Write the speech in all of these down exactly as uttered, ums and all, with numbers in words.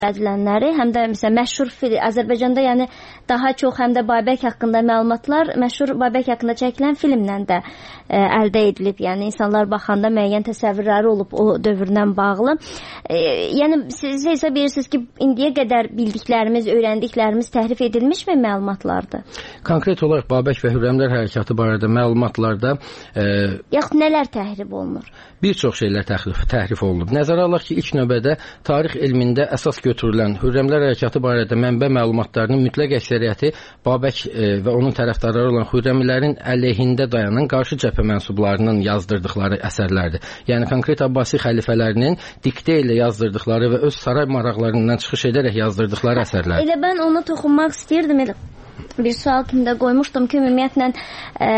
edilənləri, həm də məsələn məşhur film, Azərbaycanda yəni daha çox həm də Babək haqqında məlumatlar məşhur Babək haqqında çəkilən filmlə də ə, əldə edilib. Yəni insanlar baxanda müəyyən təsəvvürləri olub o dövrdən bağlı. E, yəni siz hesab edirsiniz ki, indiyə qədər bildiklərimiz, öyrəndiklərimiz təhrif edilmişmi məlumatlardır? Konkret olaraq Babək və Hürrəmlər hərəkatı barədə məlumatlarda e, yaxud nələr təhrif olunur? Bir çox şeylər təhrif, təhrif olunub. Nəzərə alaq ki, ilk növbədə tarix elmində əsas götürülən Hürrəmlər hərəkatı barədə mənbə məlumatlarının mütləq əksəriyyəti Babək e, və onun tərəfdarları olan Hürrəmlərin əleyhində dayanan qarşı cəbhə mənsublarının yazdırdıqları əsərlərdir. Yəni konkret Abbasi xəlifələrinin diktə ilə yazdırdıqları və öz saray maraqlarından çıxış edərək yazdırdıqları əsərlərdir. Elə mən ona toxunmaq istəyirdim. Elə bir sual kimi də qoymuşdum ki, ümumiyyətlə e,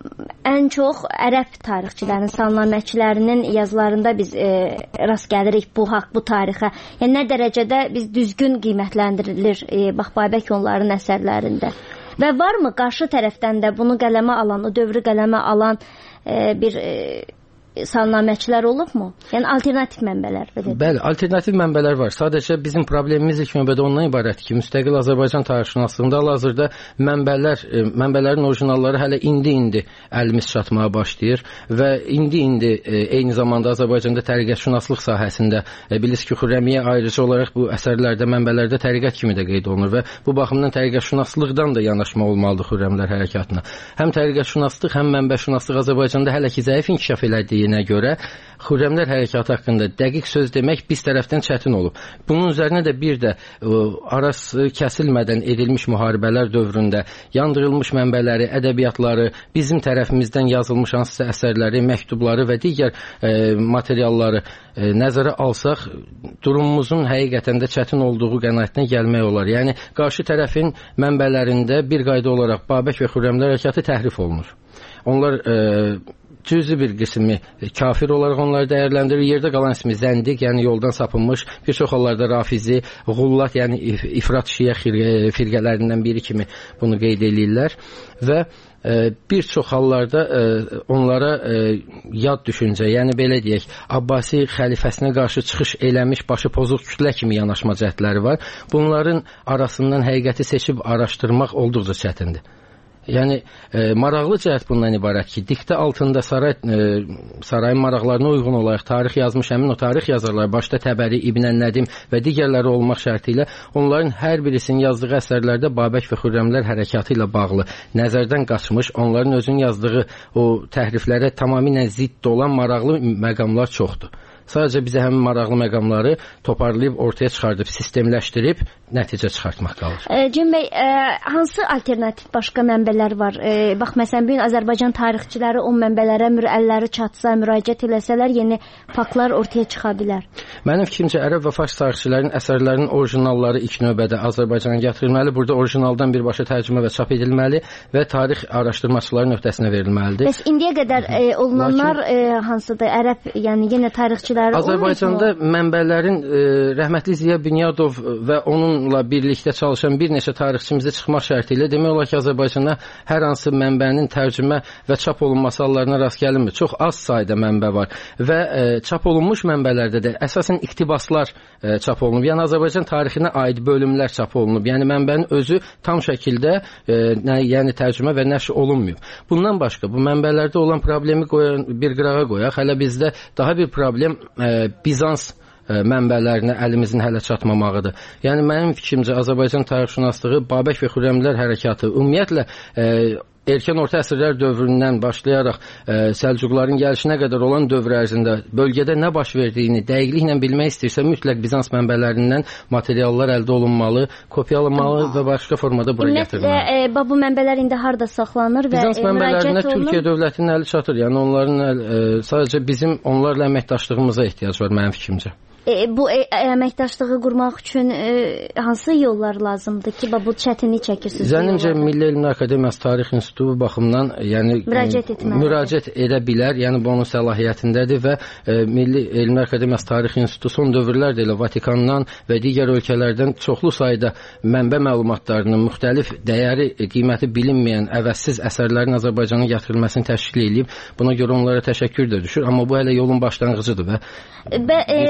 ən çox ərəb tarixçilərinin, salnaməçilərinin yazılarında biz e, rast gəlirik bu haqq, bu tarixə. Yəni nə dərəcədə biz düzgün qiymətləndirilir e, bax Babək onların əsərlərində. Və varmı qarşı tərəfdən də bunu qələmə alan, o dövrü qələmə alan e, bir e, salnaməçilər olubmu? Yəni alternativ mənbələr. Bəli, alternativ mənbələr var. Sadəcə bizim problemimiz ilk növbədə ondan ibarətdir ki, müstəqil Azərbaycan tarixşünaslığında hal-hazırda mənbələr, mənbələrin orijinalları hələ indi-indi əlimiz çatmağa başlayır və indi-indi eyni zamanda Azərbaycanda təriqətşünaslıq sahəsində bilirsiniz ki, Xürrəmiyyə ayrıca olaraq bu əsərlərdə, mənbələrdə təriqət kimi də qeyd olunur və bu baxımdan təriqətşünaslığdan da yanaşma olmalıdır Xürrəmlər hərəkatına. Həm təriqətşünaslıq, həm mənbəşünaslıq Azərbaycanda hələ ki zəif inkişaf elədiyi görə Xürrəmlər hərəkatı haqqında dəqiq söz demək biz tərəfdən çətin olub. Bunun üzərinə də bir də ə, arası kəsilmədən edilmiş müharibələr dövründə yandırılmış mənbələri, ədəbiyyatları, bizim tərəfimizdən yazılmış hansısa əsərləri, məktubları və digər ə, materialları ə, nəzərə alsaq, durumumuzun həqiqətən də çətin olduğu qənaətinə gəlmək olar. Yəni qarşı tərəfin mənbələrində bir qayda olaraq Babək və Xürrəmlər hərəkatı təhrif olunur. Onlar ə, cüzi bir qismi kafir olaraq onları dəyərləndirir. Yerdə qalan ismi zəndiq, yəni yoldan sapınmış, bir çox hallarda rafizi,ğullat, yəni ifrat şiə firqələrindən biri kimi bunu qeyd edirlər və e, bir çox hallarda e, onlara e, yad düşüncə, yəni belə deyək, Abbasi xəlifəsinə qarşı çıxış eləmiş başı pozuq kütlə kimi yanaşma cəhdləri var. Bunların arasından həqiqəti seçib araşdırmaq olduqca çətindir. Yəni e, maraqlı cəhət bundan ibarət ki, diktə altında saray e, sarayın maraqlarına uyğun olaraq tarix yazmış həmin o tarix yazarlar, başda Təbəri, İbn Nədim və digərləri olmaq şərti ilə onların hər birisinin yazdığı əsərlərdə Babək və Xürrəmlər hərəkatı ilə bağlı nəzərdən qaçmış, onların özünün yazdığı o təhriflərə tamamilə zidd olan maraqlı məqamlar çoxdur. Sadəcə bizə həmin maraqlı məqamları toparlayıb ortaya çıxardıb, sistemləşdirib nəticə çıxartmaq qalır. E, Cem bəy, e, hansı alternativ başqa mənbələr var? E, bax, məsələn, bugün Azərbaycan tarixçiləri o mənbələrə əlləri çatsa, müraciət eləsələr, yeni faktlar ortaya çıxa bilər. Mənim fikrimcə, ərəb və fars tarixçilərin əsərlərinin orijinalları ilk növbədə Azərbaycana gətirilməli, burada orijinaldan birbaşa tərcümə və çap edilməli və tarix araşdırmaçıların öhdəsinə verilməlidir. Bəs indiyə qədər e, olunanlar Lakin... e, hansıdır? Ərəb, yəni yenə tarixçilər Azərbaycanda mənbələrin e, rəhmətli Ziya Bünyadov və onunla birlikdə çalışan bir neçə tarixçimizə çıxmaq şərti ilə demək olar ki, Azərbaycanda hər hansı mənbənin tərcümə və çap olunması hallarına rast gəlinmir. Çox az sayda mənbə var və e, çap olunmuş mənbələrdə də əsasən iqtibaslar e, çap olunub. Yəni Azərbaycan tarixinə aid bölümlər çap olunub. Yəni mənbənin özü tam şəkildə e, nə, yəni tərcümə və nəşr olunmayıb. Bundan başqa bu mənbələrdə olan problemi qoyan, bir qırağa qoyaq. Hələ bizdə daha bir problem e, Bizans e, mənbələrinə əlimizin hələ çatmamağıdır. Yəni mənim fikrimcə Azərbaycan tarixşünaslığı Babək və Xürrəmlər hərəkatı ümumiyyətlə e, erkən orta əsrlər dövründən başlayaraq e, Səlcuqların gəlişinə qədər olan dövr ərzində bölgədə nə baş verdiyini dəqiqliklə bilmək istəyirsə mütləq Bizans mənbələrindən materiallar əldə olunmalı, kopyalanmalı və başqa formada bura gətirilməli. E, bu mənbələr indi harda saxlanır və Bizans mənbələrinə Türkiyə dövlətinin əli çatır. Yəni onların əl, e, sadəcə bizim onlarla əməkdaşlığımıza ehtiyac var mənim fikrimcə. E, bu e, əməkdaşlığı qurmaq üçün e, hansı yollar lazımdır ki, bu çətinlik çəkirsiniz? Zənnimcə Milli Elmlər Akademiyası Tarix İnstitutu baxımından yəni müraciət etməlidir. Müraciət edə bilər. Yəni bu onun səlahiyyətindədir və e, Milli Elmlər Akademiyası Tarix İnstitutu son dövrlərdə elə Vatikandan və digər ölkələrdən çoxlu sayda mənbə məlumatlarının müxtəlif dəyəri, qiyməti bilinməyən əvəzsiz əsərlərin Azərbaycana gətirilməsini təşkil edib. Buna görə onlara təşəkkür də düşür, amma bu hələ yolun başlanğıcıdır və Bə, e, Bizans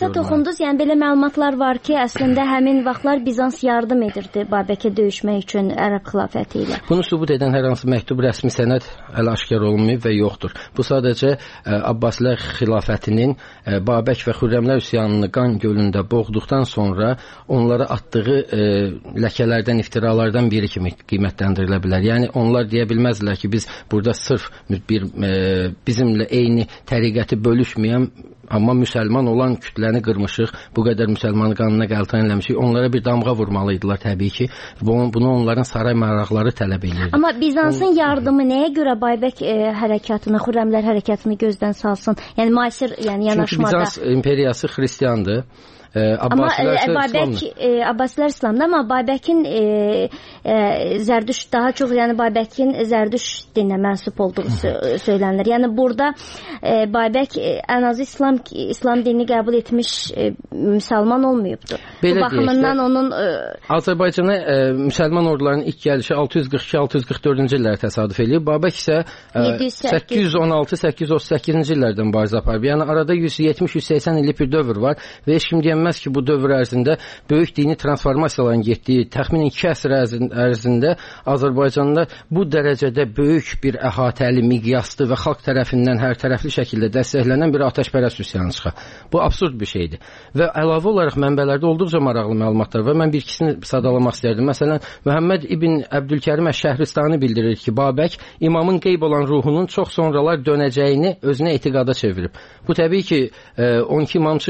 Bizansa toxundunuz, yəni belə məlumatlar var ki, əslində həmin vaxtlar Bizans yardım edirdi Babəkə döyüşmək üçün Ərəb xilafəti ilə. Bunu sübut edən hər hansı məktub, rəsmi sənəd hələ aşkar olunmayıb və yoxdur. Bu sadəcə ə, Abbasilər xilafətinin ə, Babək və Xürrəmlər üsyanını qan gölündə boğduqdan sonra onlara atdığı ə, ləkələrdən, iftiralardan biri kimi qiymətləndirilə bilər. Yəni onlar deyə bilməzlər ki, biz burada sırf bir ə, bizimlə eyni təriqəti bölüşməyən amma müsəlman olan kütləni qırmışıq, bu qədər müsəlmanı qanına qəltan eləmişik. Onlara bir damğa vurmalıydılar təbii ki. Bunu onların saray maraqları tələb edirdi. Amma Bizansın yardımı nəyə görə Baybək e, hərəkatını, Xürrəmlər hərəkatını gözdən salsın? Yəni müasir, yəni yanaşmada. Çünki Bizans imperiyası xristiandır. Amma Babək Abbasilər İslamda, amma Babəkin e, e, Zərdüş daha çox, yəni Babəkin Zərdüş dininə mənsub olduğu söylənilir. Yəni burada e, Babək ən azı İslam İslam dinini qəbul etmiş e, müsəlman olmayıbdı. Belə bu baxımından deyək, onun e, Azərbaycana e, müsəlman ordularının ilk gəlişi altı yüz qırx iki altı yüz qırx dördüncü illərə təsadüf eləyir. Babək isə e, səkkiz yüz on altı səkkiz yüz otuz səkkizinci illərdən mübarizə aparıb. Yəni arada yüz yetmiş yüz səksən illik bir dövr var və heç kim deyən ki, bu dövr ərzində böyük dini transformasiyaların getdiyi təxminən iki əsr ərzində Azərbaycanda bu dərəcədə böyük bir əhatəli, miqyaslı və xalq tərəfindən hər tərəfli şəkildə dəstəklənən bir atəşpərəst üsyanı çıxar. Bu absurd bir şeydir. Və əlavə olaraq mənbələrdə olduqca maraqlı məlumatlar var. Mən bir ikisini sadalamaq istərdim. Məsələn, Məhəmməd ibn Əbdülkərim Əş-Şəhristani bildirir ki, Babək imamın qeyb olan ruhunun çox sonralar dönəcəyini özünə etiqada çevirib. Bu təbii ki, on iki imamçı,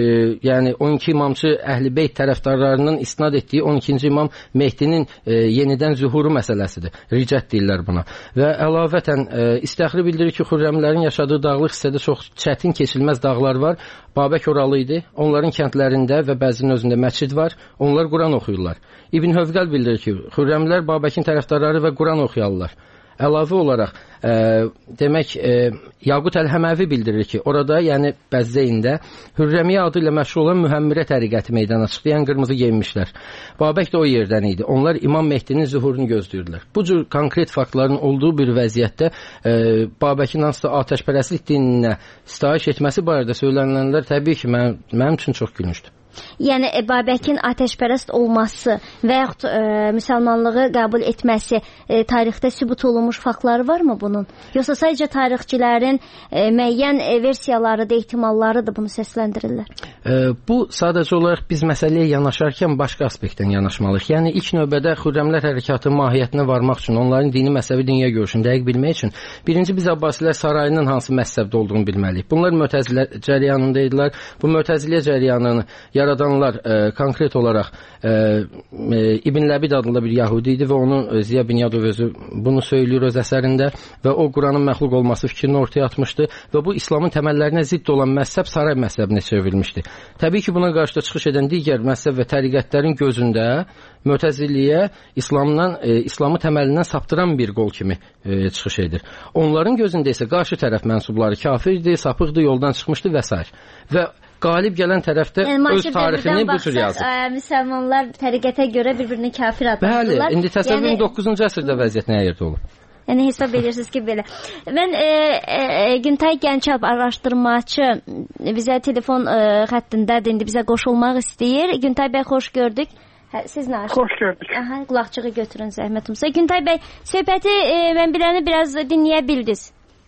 yəni on iki imamçı Əhl-i-Beyt tərəfdarlarının istinad etdiyi on ikinci imam Mehdinin e, yenidən zühuru məsələsidir. Ricət deyirlər buna. Və əlavətən e, İstəxri bildirir ki, Xürrəmlərin yaşadığı dağlıq hissədə çox çətin keçilməz dağlar var. Babək oralı idi. Onların kəndlərində və bəzinin özündə məscid var. Onlar Quran oxuyurlar. İbn Hövqəl bildirir ki, Xürrəmlər Babəkin tərəfdarları və Quran oxuyarlar. Əlavə olaraq, e, demək, e, Yaqut Əl-Həməvi bildirir ki, orada, yəni Bəzzəyində Hürrəmiyyə adı ilə məşhur olan Mühəmmirə təriqəti meydana çıxdı, yəni qırmızı geyinmişlər. Babək də o yerdən idi. Onlar İmam Mehdinin zühurunu gözləyirdilər. Bu cür konkret faktların olduğu bir vəziyyətdə e, Babəkin hansısa atəşpərəstlik dininə sitayiş etməsi barədə söylənənlər təbii ki, mənim, mənim üçün çox gülüncdür. Yəni Babəkin atəşpərəst olması və yaxud e, müsəlmanlığı qəbul etməsi e, tarixdə sübut olunmuş faktları varmı bunun? Yoxsa sadəcə tarixçilərin e, müəyyən e, versiyaları da, ehtimalları da bunu səsləndirirlər? E, bu sadəcə olaraq biz məsələyə yanaşarkən başqa aspektdən yanaşmalıyıq. Yəni ilk növbədə Xürrəmlər hərəkatı mahiyyətinə varmaq üçün, onların dini, məzhəbi, dünya görüşünü dəqiq bilmək üçün birinci biz Abbasilər sarayının hansı məzhəbdə olduğunu bilməliyik. Bunlar Mötəzilə cəryanında idilər. Bu Mötəzilə cəryanını yaradanlar e, konkret olaraq e, e, İbn Ləbid adında bir Yahudi idi və onu Ziya Binyadov özü bunu söylüyor öz əsərində və o Quranın məxluq olması fikrini ortaya atmışdı və bu İslamın təməllərinə zidd olan məzhəb saray məzhəbinə çevrilmişdi. Təbii ki, buna qarşı da çıxış edən digər məzhəb və təriqətlərin gözündə Mötəziliyə İslamdan, e, İslamı təməlindən saptıran bir qol kimi e, çıxış edir. Onların gözündə isə qarşı tərəf mənsubları kafirdir, sapıqdır, yoldan çıxmışdı və s. Və qalib gələn tərəfdə yəni, öz tarixini bu cür yazıb. Ə, müsəlmanlar təriqətə görə bir-birini kafir adlandırırlar. Bəli, indi təsəvvür yəni, doqquzuncu əsrdə vəziyyət nə yerdə olur? Yəni hesab edirsiniz ki, belə. Mən e, e, Güntay Gəncalp araşdırmaçı bizə telefon e, xəttindədir, indi bizə qoşulmaq istəyir. Güntay bəy, xoş gördük. Hə, siz nə arzu? Xoş gördük. Aha, qulaqçığı götürün zəhmətimizə. Güntay bəy, söhbəti e, mən biləni biraz dinləyə bildiniz.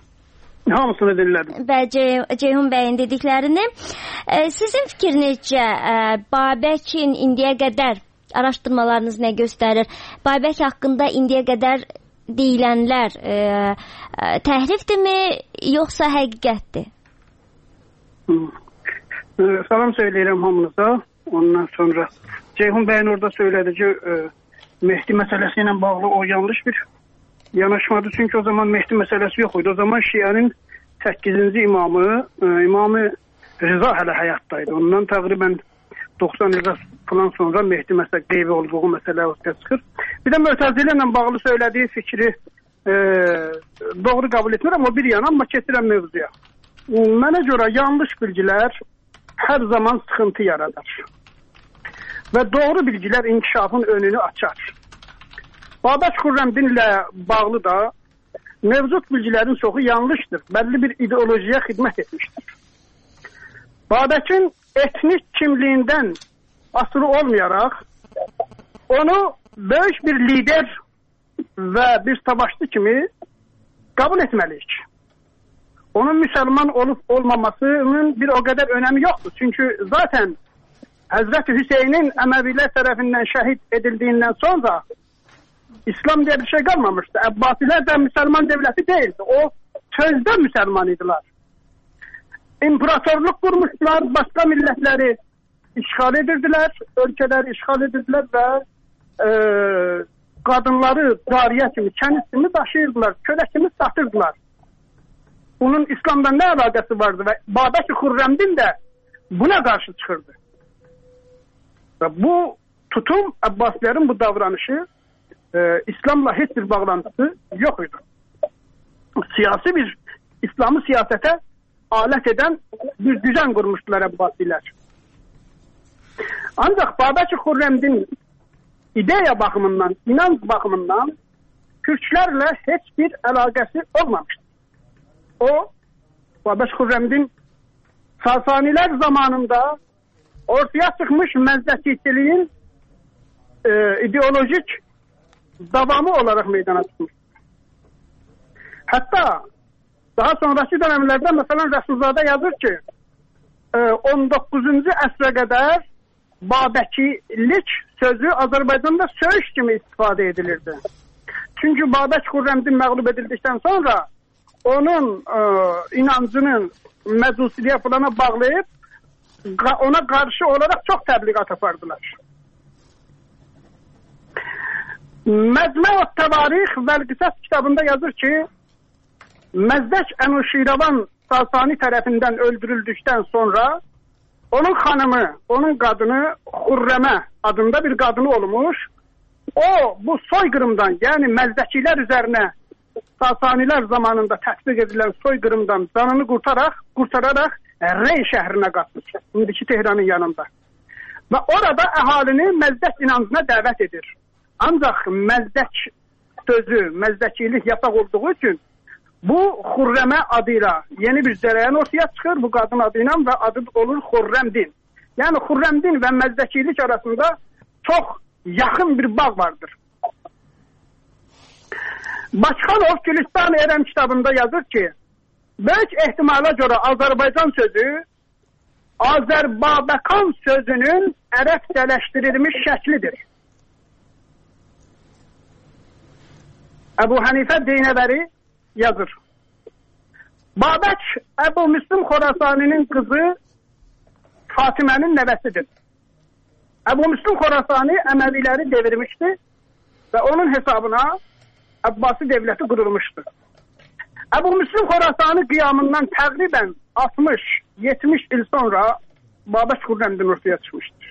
Hamısını dinlədim. Bəli, Ceyhun bəyin dediklərini. E, sizin fikrinizcə e, Babəkin indiyə qədər araşdırmalarınız nə göstərir? Babək haqqında indiyə qədər deyilənlər e, e, təhrifdirmi, yoxsa həqiqətdir? E, salam söyləyirəm hamınıza. Ondan sonra Ceyhun bəyin orada söylədi ki, e, Mehdi məsələsi ilə bağlı o yanlış bir yanaşmadı. Çünki o zaman Mehdi məsələsi yox idi. O zaman Şiənin səkkizinci imamı, e, İmamı Rıza hələ həyatdaydı. Ondan təqribən doxsan il falan sonra Mehdi məsələ qeybi olduğu məsələ ortaya çıxır. Bir də Mötəzilə ilə bağlı söylədiyi fikri e, doğru qəbul etmirəm, o bir yana, amma keçirəm mövzuya. Mənə görə yanlış bilgilər hər zaman sıxıntı yaradar. Və doğru bilgilər inkişafın önünü açar. Babək Xürrəmdin ilə bağlı da mevcut bilgilərin çoxu yanlışdır. Bəlli bir ideolojiyə xidmət etmişdir. Babəkin etnik kimliyindən asılı olmayaraq onu böyük bir lider və bir savaşçı kimi qəbul etməliyik. Onun müsəlman olub olmamasının bir o qədər önəmi yoxdur. Çünki zaten Həzrəti Hüseynin Əməvilər tərəfindən şəhid edildiyindən sonra İslam diye bir şey qalmamışdı. Əbbasilər də müsəlman devleti değildi. O sözdə müsəlman idilər. İmparatorluq kurmuşlar, başka milletleri işgal edirdiler, ölkələri işgal edirdiler ve e, kadınları cariye kimi, kəniz kimi taşıyırdılar, kölə kimi satırdılar. Bunun İslam'da ne alakası vardı ve Babək-i Xürrəmdin de buna karşı çıkırdı. Ve bu tutum, Abbasilerin bu davranışı e, İslam'la hiç bir bağlantısı yok idi. Siyasi bir, İslam'ı siyasete alet eden bir düzen kurmuştular Abbasiler. Ancak Babək-i Xürrəmdin ideya bakımından, inanç bakımından Türklerle hiçbir alakası olmamıştı. O, Babək-i Xürrəmdin Sasaniler zamanında ortaya çıkmış məzdəkiçiliğin e, ideolojik davamı olarak meydana çıkmış. Hatta daha sonraki dönemlerde mesela Resulzade yazır ki on doqquzuncu əsrə qədər Babəkilik sözü Azərbaycanda söyüş kimi istifadə edilirdi. Çünkü Babək Xürrəmdin məğlub edildikten sonra onun e, inancının məcusiliyə falana bağlayıp ona karşı olarak çok təbliğat yapardılar. Məcmə-ü Təvarix və Qisas kitabında yazır ki Məzdək Ənuşiravan Sasani tarafından öldürüldükten sonra onun hanımı, onun kadını Xürrəmə adında bir kadını olmuş. O bu soykırımdan yani Məzdəkiler üzerine Sasaniler zamanında tətbiq edilen soykırımdan canını kurtararak, kurtararak Rey şehrine katmış. Şimdiki Tehran'ın yanında. Ve orada əhalini Məzdək inancına davet edir. Ancak Məzdək sözü, Məzdəkilik yasak olduğu için bu Xürrəmə adıyla yeni bir cərəyan ortaya çıxır bu kadın adıyla ve adı olur Xürrəmdin. Yani Xürrəmdin ve Məzdəkilik arasında çok yakın bir bağ vardır. Başkanov Gülistan Ərəm kitabında yazır ki böyük ehtimala göre Azerbaycan sözü Azerbabekan sözünün ərəbcələşdirilmiş şəklidir. Ebu Hanife Deynəvəri yazır. Babək Ebu Müslim Xorasani'nin kızı Fatime'nin nevesidir. Ebu Müslim Xorasani Əməviləri devirmişti ve onun hesabına Abbasi devleti kurulmuştu. Ebu Müslim Xorasani kıyamından təqribən altmış yetmiş il sonra Babək Xürrəmdin ortaya çıkmıştır.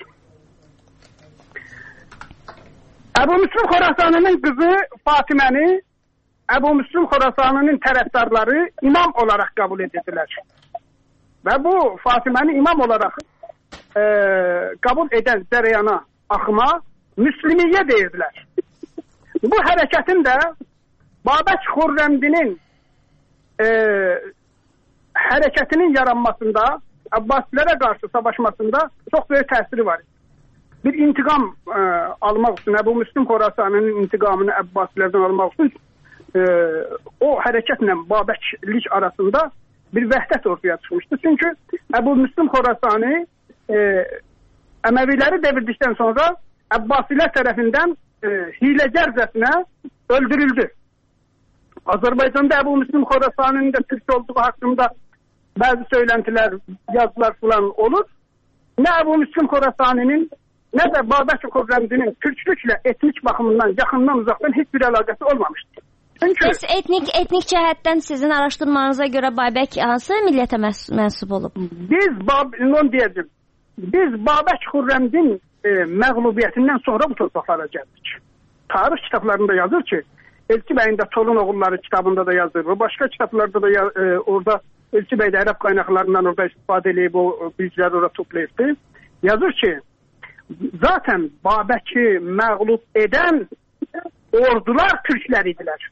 Ebu Müslim Xorasani'nin kızı Fatime'ni Ebu Müslim Xorasani'nin tərəfdarları imam olarak kabul edildiler. Ve bu Fatime'ni imam olarak e, kabul eden zəreyana, akıma Müslimiye deyirdiler. Bu hareketin de Babək Xürrəmdinin e, hareketinin yaranmasında, Abbasilere karşı savaşmasında çok büyük tesiri var. Bir intikam e, almak için, Ebu Müslim Xorasani'nin intikamını Abbasilerden almak için e, o hareketle Babəklik arasında bir vəhdət ortaya çıkmıştı. Çünkü Ebu Müslim Xorasani e, Əməviləri devirdikten sonra Abbasiler tarafından e, hilecercesine öldürüldü. Azerbaycan'da Ebu Müslim Xorasani'nin de Türk olduğu hakkında bazı söylentiler, yazılar falan olur. Ne Ebu Müslim Xorasani'nin ne de Babək Xürrəmdinin Türklükle etnik bakımından yakından uzaktan hiçbir alakası olmamıştır. Çünkü Bəs etnik etnik cəhətdən sizin araşdırmanıza görə Babək hansı millətə mənsub olub? Biz onu diyeceğim. Biz Babək Xürrəmdin e, məğlubiyyətindən sonra bu torpaqlara gəldik. Tarix kitaplarında yazır ki, Elçi Bey'in de Tolun Oğulları kitabında da yazır. Ve başka kitaplarda da e, orada Elçi Bey de Ərəb qaynaqlarından orada istifadə edib o bilgiləri orada toplayıbdı. Yazır ki, zaten Babək'i məğlub eden ordular Türklər idilər.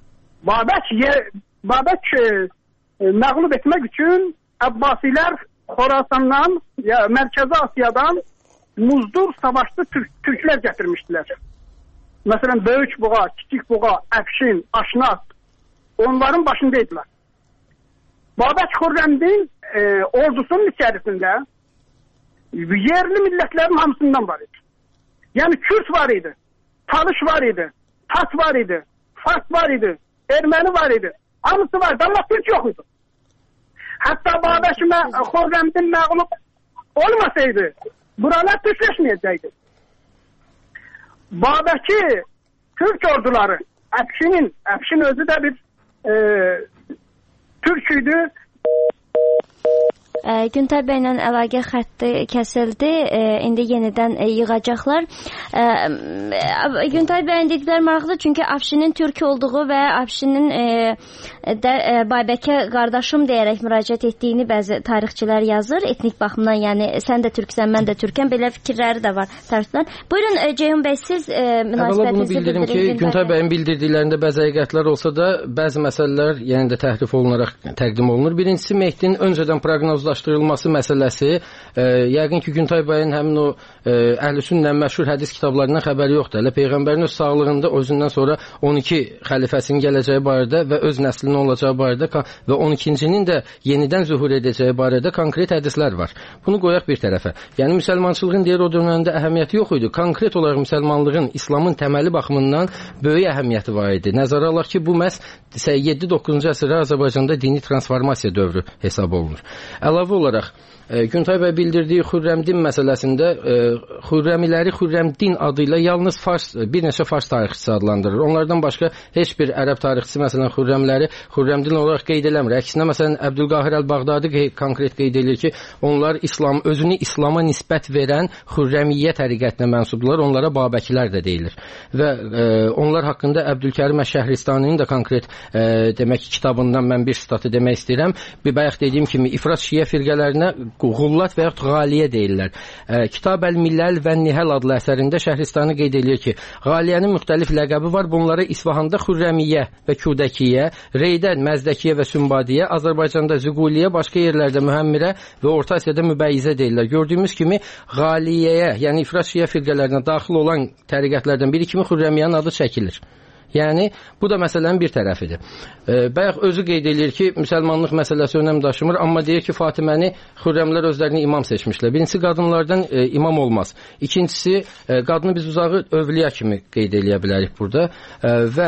Babək, Babək e, məğlub etmək üçün Abbasiler Xorasandan, ya Mərkəzi Asiyadan muzdur savaşlı Türk, Türklər gətirmişdilər. Məsələn, Böyük Buğa, Kiçik Buğa, Əfşin, Aşnaq onların başındaydılar. Babək Xürrəmdin e, ordusunun içərisində yerli millətlərin hamısından var idi. Yəni Kürt var idi, Talış var idi, Tat var idi, Fars var idi, Erməni var idi. Hamısı var, amma Türk yox idi. Hətta Babək Xürrəmdin məğlub olmasaydı, buralar Türkləşməyəcəkdi. Babəki Türk orduları, Əfşinin, Əfşin özü də bir e, Türk idi. Güntay bəylə əlaqə xətti kəsildi. E, indi yenidən e, yığacaqlar. E, Güntay bəyin dedikləri maraqlıdır, çünki Afşinin Türk olduğu və Afşinin e, də e, Babəkə qardaşım deyərək müraciət etdiyini bəzi tarixçilər yazır. Etnik baxımdan, yəni sən də türksən, mən də türkəm, belə fikirləri də var tarixçilərin. Buyurun e, Ceyhun bəy, siz e, münasibətinizi bildirin ki, Güntay bəyin bildirdiklərində bəzi həqiqətlər olsa da, bəzi məsələlər yenə də təhrif olunaraq təqdim olunur. Birincisi, Mehdinin öncədən proqnozlaşdırılması məsələsi, e, yəqin ki, Güntay bəyin həmin o e, Əhlüsünnə məşhur hədis kitablarından xəbəri yoxdur. Hələ Peyğəmbərin öz sağlığında özündən sonra on iki xəlifəsinin gələcəyi barədə və öz nəslinin olacağı barədə və on ikincinin də yenidən zühur edəcəyi barədə konkret hədislər var. Bunu qoyaq bir tərəfə. Yəni, müsəlmançılığın deyir o dövrəndə əhəmiyyəti yox idi. Konkret olaraq müsəlmanlığın, İslamın təməli baxımından böyük əhəmiyyəti var idi. Nəzərə alaq ki, bu məhz yeddi doqquzuncu əsrdə Azərbaycanda dini transformasiya dövrü hesab olunur. Əlavə olaraq, e, Güntay bəy bildirdiyi Xürrəmdin məsələsində e, Xürrəmiləri Xürrəmdin adı ilə yalnız Fars, bir neçə Fars tarixçisi adlandırır. Onlardan başqa heç bir ərəb tarixçisi məsələn Xürrəmləri Xürrəmdin olaraq qeyd eləmir. Əksinə məsələn Əbdülqahir Əl-Bağdadi konkret qeyd edir ki, onlar İslam, özünü İslama nisbət verən Xürrəmiyyə təriqətinə mənsubdular. Onlara Babəkilər də deyilir. Və e, onlar haqqında Əbdülkərim Əş-Şəhristaninin də konkret e, demək kitabından mən bir statı demək istəyirəm. Bir bayaq dediyim kimi İfrat Şiə firqələrinə Qullat və yaxud Qaliyə deyirlər. E, Kitab Əl-Milləl və Nihəl adlı əsərində Şəhristani qeyd edir ki, Qaliyənin müxtəlif ləqəbi var. Bunları İsfahanda Xürrəmiyyə və Kudəkiyyə, Reydən Məzdəkiyyə və Sümbadiyyə, Azərbaycanda Züquliyyə, başqa yerlərdə Mühəmmirə və Orta Asiyada Mübəyyizə deyirlər. Gördüyümüz kimi Qaliyəyə, yəni İfrat Şiə firqələrinə daxil olan təriqətlərdən biri kimi Xürrəmiyyənin adı çəkilir. Yəni, bu da məsələnin bir tərəfidir. E, bayaq özü qeyd edir ki, müsəlmanlıq məsələsi önəm daşımır, amma deyir ki, Fatiməni Xürrəmlər özlərini imam seçmişlər. Birincisi, qadınlardan e, imam olmaz. İkincisi, e, qadını biz uzağı övliya kimi qeyd eləyə bilərik burada e, və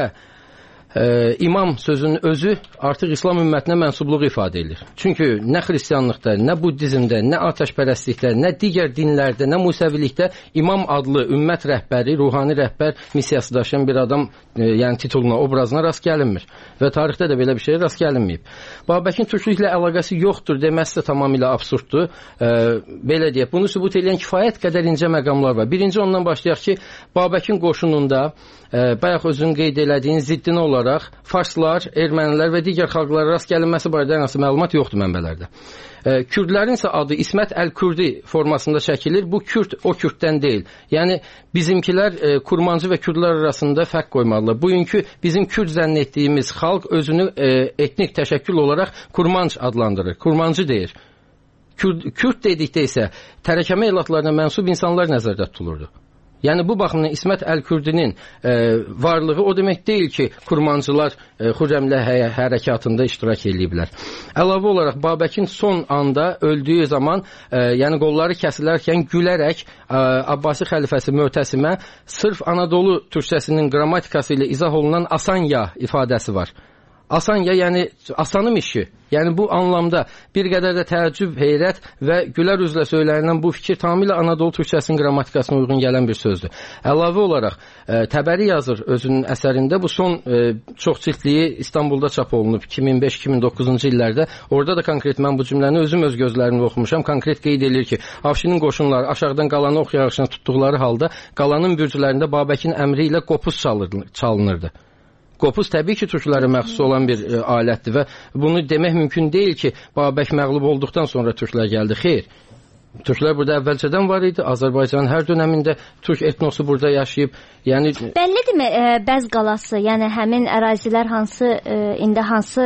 Ee, imam sözünün özü artıq İslam ümmətinə mənsubluğu ifadə edir. Çünki nə xristianlıqda, nə buddizmdə, nə atəşpərəstlikdə, nə digər dinlərdə, nə musəvilikdə imam adlı ümmət rəhbəri, ruhani rəhbər missiyası daşıyan bir adam, e, yəni tituluna, obrazına rast gəlinmir. Və tarixdə də belə bir şeyə rast gəlinməyib. Babəkin türklüklə əlaqəsi yoxdur deməsi də tamamilə absurddur. E, belə deyək, bunu sübut edən kifayət qədər incə məqamlar var. Birinci ondan başlayaq ki, Babəkin qoşununda e, bayaq özünün qeyd elədiyin ziddinə olaraq Farslar, Ermənilər və digər xalqlara rast gəlinməsi barədə hansı məlumat yoxdur mənbələrdə. E, Kürdlərin isə adı İsmət Əl-Kürdi formasında çəkilir. Bu Kürd o Kürddən deyil. Yəni bizimkilər e, Kurmancı və Kürdlər arasında fərq qoymalılar. Bugünkü bizim Kürd zənn etdiyimiz xalq özünü e, etnik təşəkkül olaraq Kurmanc adlandırır. Kurmancı deyir. Kürd, Kürd dedikdə isə tərəkəmə elatlarına mənsub insanlar nəzərdə tutulurdu. Yəni bu baxımdan İsmət Əl-Kürdinin e, varlığı o demək deyil ki, Kurmancılar e, Xürrəmlər hə hərəkatında iştirak ediblər. Əlavə olaraq Babəkin son anda öldüyü zaman, e, yəni qolları kəsilərkən gülərək e, Abbasi xəlifəsi Möhtəsimə sırf Anadolu türkçəsinin qrammatikası ilə izah olunan asanya ifadəsi var. Asanya, yəni asanım işi. Yəni bu anlamda bir qədər də təəccüb, heyrət və gülər üzlə söylənilən bu fikir tamamilə Anadolu türkçəsinin qrammatikasına uyğun gələn bir sözdür. Əlavə olaraq e, Təbəri yazır özünün əsərində, bu son e, çox cildliyi İstanbulda çap olunub iki min beş iki min doqquzuncu illərdə. Orada da konkret mən bu cümləni özüm öz gözlərimlə oxumuşam. Konkret qeyd edir ki, Afşinin qoşunları aşağıdan qalanı ox yağışına tutduqları halda qalanın bürclərində Babəkin əmri ilə qopuz çalınırdı. Qopuz təbii ki, türklərə məxsus olan bir e, alətdir və bunu demək mümkün deyil ki, Babək məğlub olduqdan sonra türklər gəldi. Xeyr. Türklər burada əvvəlcədən var idi. Azərbaycanın hər dönəmində türk etnosu burada yaşayıb. Yəni bəllidirmi e, Bəz qalası, yəni həmin ərazilər hansı e, indi hansı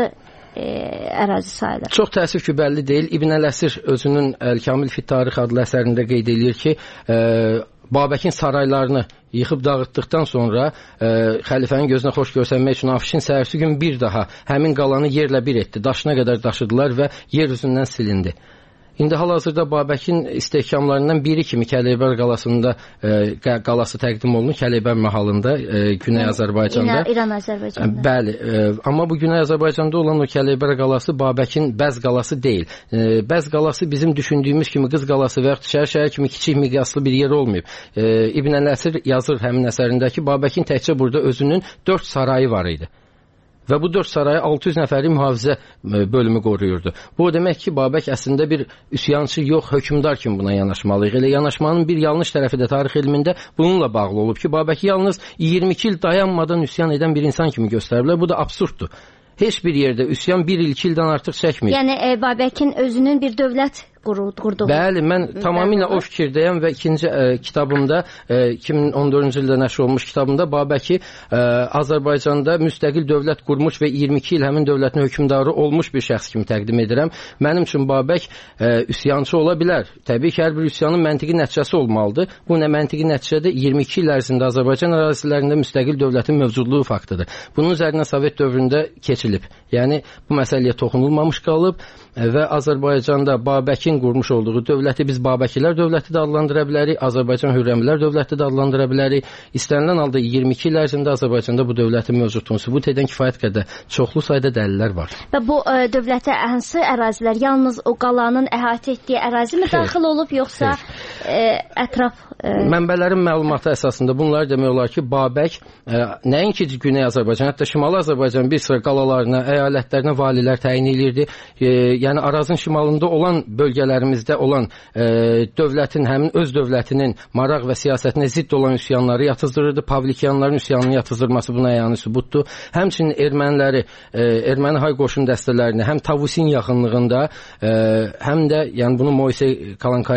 e, ərazi sayılır? Çox təəssüf ki, bəlli deyil. İbn Əl-Əsir özünün Əl-Kamil fi Tarix adlı əsərində qeyd edir ki, e, Babəkin saraylarını yıxıb dağıtdıqdan sonra e, xəlifənin gözünə xoş görsənmək üçün Afşin səhərsi gün bir daha həmin qalanı yerlə bir etdi. Daşına qədər daşıdılar və yer üzündən silindi. İndi hal-hazırda Babəkin istehkamlarından biri kimi Kəleyber qalasında e, qalası təqdim olunur. Kəleyber mahalında, e, Güney Azərbaycanda. İran Azərbaycanda. Bəli, e, amma bu Güney Azərbaycanda olan o Kəleyber qalası Babəkin Bəz qalası deyil. E, Bəz qalası bizim düşündüyümüz kimi Qız qalası və ya şəhər-şəhər kimi kiçik miqyaslı bir yer olmayıb. E, İbn Əl-Əsir yazır həmin əsərində ki, Babəkin təkcə burada özünün dörd sarayı var idi. Və bu dörd sarayı altı yüz nəfəri mühafizə bölümü qoruyurdu. Bu o demək ki, Babək əslində bir üsyançı yox, hökmdar kimi buna yanaşmalıyıq. Elə yanaşmanın bir yanlış tərəfi də tarix elmində bununla bağlı olub ki, Babəki yalnız iyirmi iki il dayanmadan üsyan edən bir insan kimi göstəriblər. Bu da absurddur. Heç bir yerdə üsyan bir il, iki ildən artıq çəkmir. Yəni e, Babəkin özünün bir dövlət qurduğu. Bəli, mən tamamilə o fikirdəyəm və ikinci e, kitabımda, e, iki min on dördüncü ildə nəşr olmuş kitabımda Babəki e, Azərbaycanda müstəqil dövlət qurmuş və iyirmi iki il həmin dövlətin hökmdarı olmuş bir şəxs kimi təqdim edirəm. Mənim üçün Babək e, üsyançı ola bilər. Təbii ki, hər bir üsyanın məntiqi nəticəsi olmalıdır. Bu nə məntiqi nəticədə iyirmi iki il ərzində Azərbaycan ərazilərində müstəqil dövlətin mövcudluğu faktıdır. Bunun üzərinə Sovet dövründə keçilib. Yəni, bu məsələyə toxunulmamış qalıb və Azərbaycanda Babəkin qurmuş olduğu dövləti biz Babəkilər dövləti də adlandıra bilərik, Azərbaycan Hürrəmilər dövləti də adlandıra bilərik. İstənilən halda iyirmi iki il ərzində Azərbaycanda bu dövlətin mövcudluğunu sübut edən kifayət qədər çoxlu sayda dəlillər var. Və bu ə, dövlətə hansı ərazilər, yalnız o qalanın əhatə etdiyi ərazi mi daxil olub, yoxsa ə, ətraf? Ə... Mənbələrin məlumatı əsasında bunlar demək olar ki, Babək ə, nəinki Güney Azərbaycan, hətta Şimali Azərbaycan bir sıra qalalarına, əyalətlərinə valilər təyin edirdi. E, yəni Arazın şimalında olan bölgələrimizdə olan e, dövlətin, həmin öz dövlətinin maraq və siyasətinə zidd olan üsyanları yatızdırırdı. Pavlikyanların üsyanını yatızdırması buna əyani sübutdur. Həmçinin erməniləri, e, erməni hay qoşun dəstələrini həm Tavusin yaxınlığında, e, həm də yəni bunu Moisey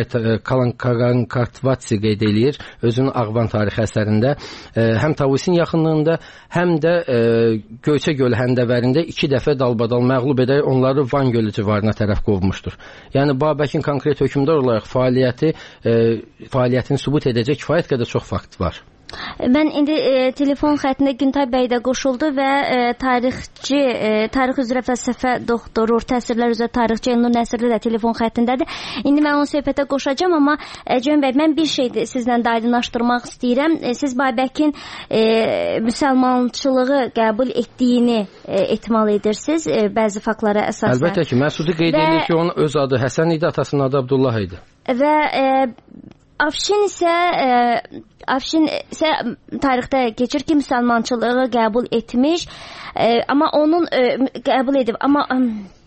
Kalankartvatsi qeyd edir özünün Ağvan tarixi əsərində. E, həm Tavusin yaxınlığında, həm də e, Göyçə gölü həndəvərində iki dəfə dalbadal məğlub edərək onları Van gölü civarına tərəf qovmuşdur. Yəni Babəkin konkret hökmdar olaraq fəaliyyəti, e, fəaliyyətini sübut edəcək kifayət qədər çox fakt var. Mən indi e, telefon xəttində Güntay bəy də qoşuldu və e, tarixçi, e, tarix üzrə fəlsəfə doktoru, orta əsrlər üzrə tarixçi Elnur Nəsirli də telefon xəttindədir. İndi mən onun söhbətə qoşacağam, amma e, Cəm bəy, mən bir şey sizlə də aydınlaşdırmaq istəyirəm. E, siz Babəkin e, müsəlmançılığı qəbul etdiyini e, ehtimal edirsiniz e, bəzi faktlara əsasən. Əlbəttə ki, Məsudi qeyd və... edir ki, onun öz adı Həsən idi, atasının adı Abdullah idi. Və e, Afşin isə e, Afşin isə tarixdə keçir ki, müsəlmançılığı qəbul etmiş, e, amma onun e, qəbul edib, amma e,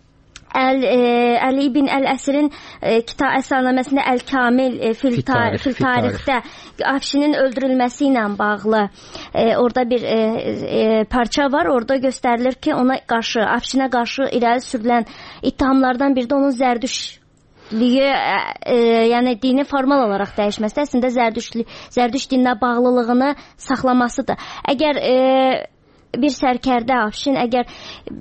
Əl, e, Əli ibn Əl-Əsirin e, kitab əsərnaməsində Əl-Kamil e, fil, tar fil tarixdə Afşinin öldürülməsi ilə bağlı e, orada bir e, e, parça var. Orada göstərilir ki, ona qarşı, Afşinə qarşı irəli sürülən ittihamlardan biri də onun zərdüş Liyə, e, yəni dini formal olaraq dəyişməsi, əslində zərdüşlü, zərdüş dininə bağlılığını saxlamasıdır. Əgər e, bir sərkərdə Afşin əgər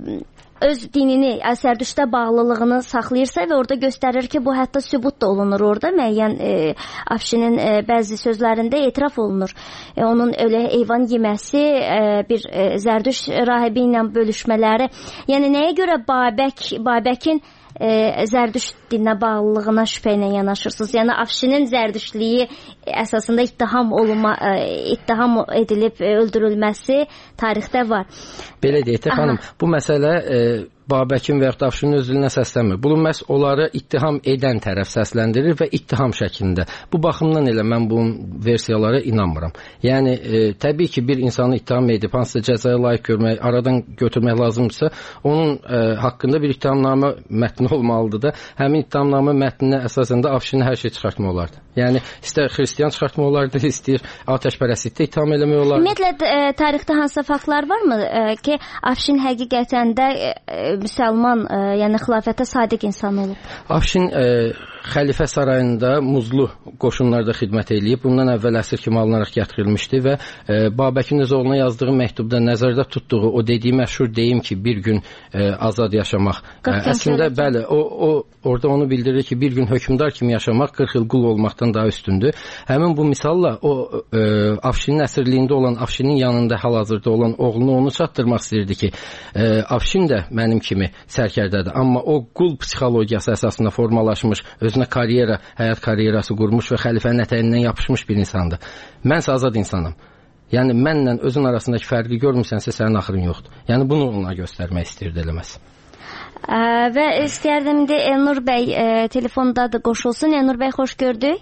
öz dinini, zərdüşdə bağlılığını saxlayırsa və orada göstərir ki, bu hətta sübut da olunur orada, müəyyən e, Afşinin e, bəzi sözlərində etiraf olunur. E, onun öyle heyvan yeməsi, e, bir e, zərdüş rahibi ilə bölüşmələri. Yəni nəyə görə Babək, Babəkin E, zərdüş dininə bağlılığına şübhə ilə yanaşırsınız? Yəni Afşinin zərdüşlüyü əsasında ittiham olunma, e, ittiham edilib e, öldürülməsi tarixdə var. Belə deyək də xanım, bu məsələ e, Babəkin və yaxud da Afşinin özlüyünə səslənmir. Bunu məhz onları ittiham edən tərəf səsləndirir və ittiham şəklində. Bu baxımdan elə mən bu versiyalara inanmıram. Yəni, e, təbii ki, bir insanı ittiham edib, hansısa cəzaya layiq görmək, aradan götürmək lazımdırsa, onun e, haqqında bir ittihamnamə mətni olmalıdır da. Həmin ittihamnamə mətninə əsasən də Afşini hər şey çıxartmaq olardı. Yəni, istər xristiyan çıxartmaq olardı, istəyir atəşpərəstlikdə ittiham eləmək olardı. Ümumiyyətlə, e, tarixdə hansısa faktlar varmı e, ki, Afşin həqiqətən də e, müsəlman, e, yəni xilafətə sadiq insan olub? Afşin e, Xəlifə sarayında Muzlu qoşunlarda xidmət eləyib. Bundan əvvəl əsir kimi alınaraq gətirilmişdi və e, Babəkin öz oğluna yazdığı məktubda nəzərdə tutduğu o dediyi məşhur deyim ki, bir gün e, azad yaşamaq. E, əslində bəli, o, o orada onu bildirir ki, bir gün hökmdar kimi yaşamaq qırx il qul olmaqdan daha üstündür. Həmin bu misalla o e, Afşinin əsirliyində olan, Afşinin yanında hal-hazırda olan oğlunu onu çatdırmaq istəyirdi ki, e, Afşin də mənim kimi sərkərdədir. Amma o qul psixologiyası əsasında formalaşmış, özünə karyera, həyat karyerası qurmuş və xəlifənin ətəyindən yapışmış bir insandır. Mənsə azad insanım. Yəni mənlə özün arasındakı fərqi görmürsənsə sənin axırın yoxdur. Yəni bunu ona göstərmək istəyirdi eləməz. Ə, və istəyərdim də Elnur bəy e, telefondadır, qoşulsun. Elnur bəy, xoş gördük.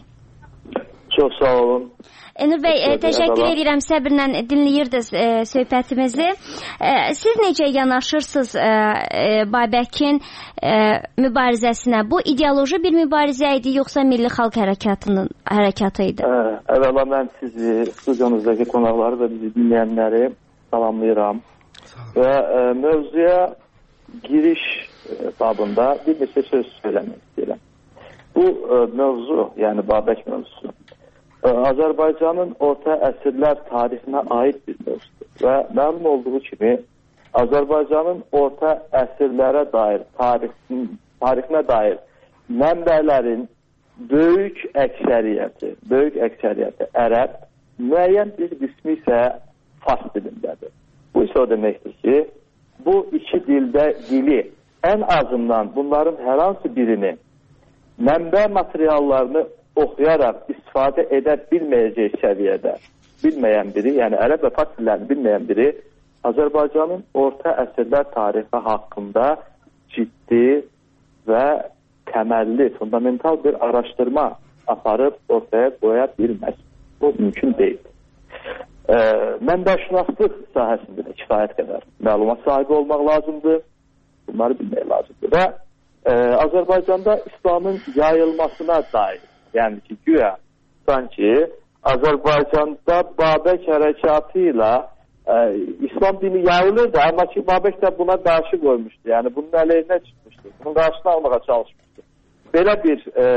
Çox sağ olun. Elnur bəy, e, təşəkkür edirəm, səbirlə dinləyirdiniz e, söhbətimizi. E, siz necə yanaşırsınız e, e, Babəkin e, mübarizəsinə? Bu ideoloji bir mübarizə idi, yoxsa Milli Xalq Hərəkatının hərəkatı idi? Ə, əvvəla mən sizi, studiyonuzdakı qonaqları və bizi dinləyənləri salamlayıram. Və ə, mövzuya giriş babında bir neçə söz söyləmək istəyirəm. Bu ə, mövzu, yəni Babək mövzusu, ə, Azərbaycanın orta əsrlər tarixinə aid bir mövzudur. Və məlum olduğu kimi, Azərbaycanın orta əsrlərə dair, tarixin, tarixinə dair mənbələrin böyük əksəriyyəti, böyük əksəriyyəti ərəb, müəyyən bir qismi isə fars dilindədir. Bu isə o deməkdir ki, bu iki dildə dili ən azından bunların hər hansı birini mənbə materiallarını oxuyaraq istifadə edə bilməyəcək səviyyədə bilməyən biri, yəni ərəb və fars dillərini bilməyən biri Azərbaycanın orta əsrlər tarixi haqqında ciddi və təməlli, fundamental bir araşdırma aparıb ortaya qoya bilməz. Bu mümkün deyil. Ə, mənbəşünaslıq sahəsində də kifayət qədər məlumat sahibi olmaq lazımdır. Bunları bilmək lazımdır. Və ə, Azərbaycanda İslamın yayılmasına dair, yəni ki, güya sanki Azərbaycanda Babək hərəkatı ilə ə, İslam dini yayılırdı, amma ki, Babək də buna qarşı qoymuşdu. Yəni bunun əleyhinə çıxmışdı. Bunun qarşısını almağa çalışmışdı. Belə bir ə,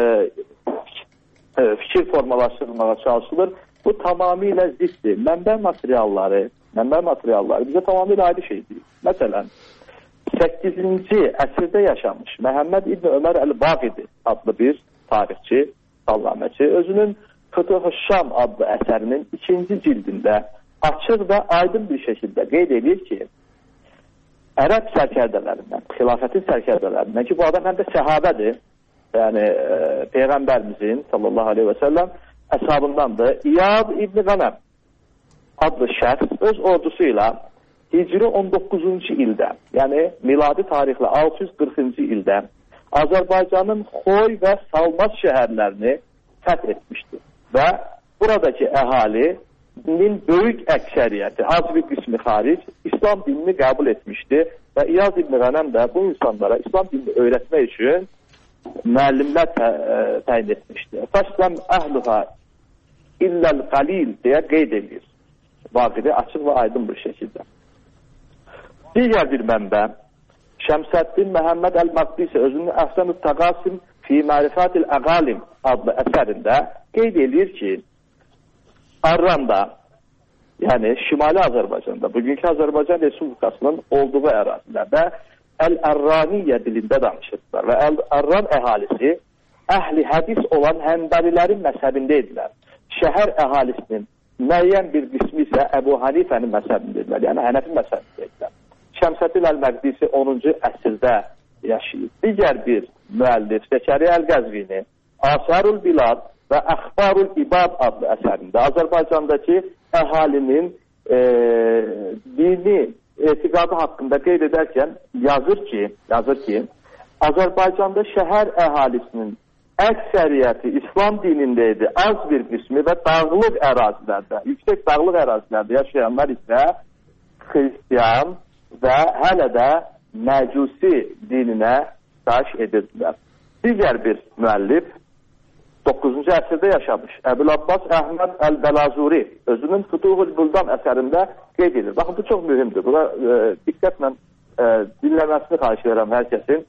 ə, fikir formalaşdırılmağa çalışılır. Bu tamamilə ziddir. Mənbə materialları, mənbə materialları bizə tamamilə ayrı şey deyil. Məsələn, səkkizinci əsrdə yaşamış Məhəmməd İbn Ömər Əl-Bağidi adlı bir tarixçi, sallaməçi, özünün Fütuh-u Şam adlı əsərinin ikinci cildində açıq və aydın bir şəkildə qeyd edir ki, ərəb sərkərdələrindən, xilafətin sərkərdələrindən ki, bu adam həm də səhabədir, yəni e, Peyğəmbərimizin sallallahu aleyhi və səlləm əshabındandır. İyad İbn Qənəm adlı şəxs öz ordusu ilə Hicri on doqquzuncu ildə, yəni miladi tarixlə altı yüz qırxıncı ildə Azərbaycanın Xoy və Salmas şəhərlərini fəth etmişdir. Və buradakı əhalinin böyük əksəriyyəti, az bir qismi xaric, İslam dinini qəbul etmişdi və İyad İbn Qənəm də bu insanlara İslam dinini öyrətmək üçün müəllimlər tə, ə, təyin etmişdi. Fəsləm əhluha illəl qalil deyə qeyd edir. Vaqidi açıq və aydın bir şəkildə. Digər bir mənbə, Şəmsəddin Məhəmməd Əl-Maqdisi özünün Əhsən-ü Təqasim fi Mərifətil Əqalim adlı əsərində qeyd edir ki, Arranda, yəni Şimali Azərbaycanda, bugünkü Azərbaycan Respublikasının olduğu ərazilərdə Əl-Ərraniyyə dilində danışırlar və Əl-Ərran əhalisi əhli hədis olan Həmbəlilərin məzhəbində edilər. Şəhər əhalisinin müəyyən bir qismi isə Əbu Hanifənin məzhəbində edilər, yəni Hənəfi məzhəbində edilər. Şəmsəddin Əl-Məqdisi onuncu əsrdə yaşayıb. Digər bir müəllif Zəkəriyyə Əl-Qəzvini Asarul Bilad və Əxbarul İbad adlı əsərində Azərbaycandakı əhalinin e, dini etiqadı haqqında qeyd edərkən yazır ki, yazır ki, Azərbaycanda şəhər əhalisinin əksəriyyəti İslam dinində idi, az bir qismi və dağlıq ərazilərdə, yüksək dağlıq ərazilərdə yaşayanlar isə xristiyan və hələ də məcusi dininə daş edirdilər. Digər bir müəllif doqquzuncu əsrdə yaşamış Əbul Abbas Əhməd Əl-Bəlazuri özünün Fütuhul Buldan əsərində qeyd edir. Baxın, bu çox mühümdür. Buna e, diqqətlə e, dinləməsini xahiş edirəm hər kəsin.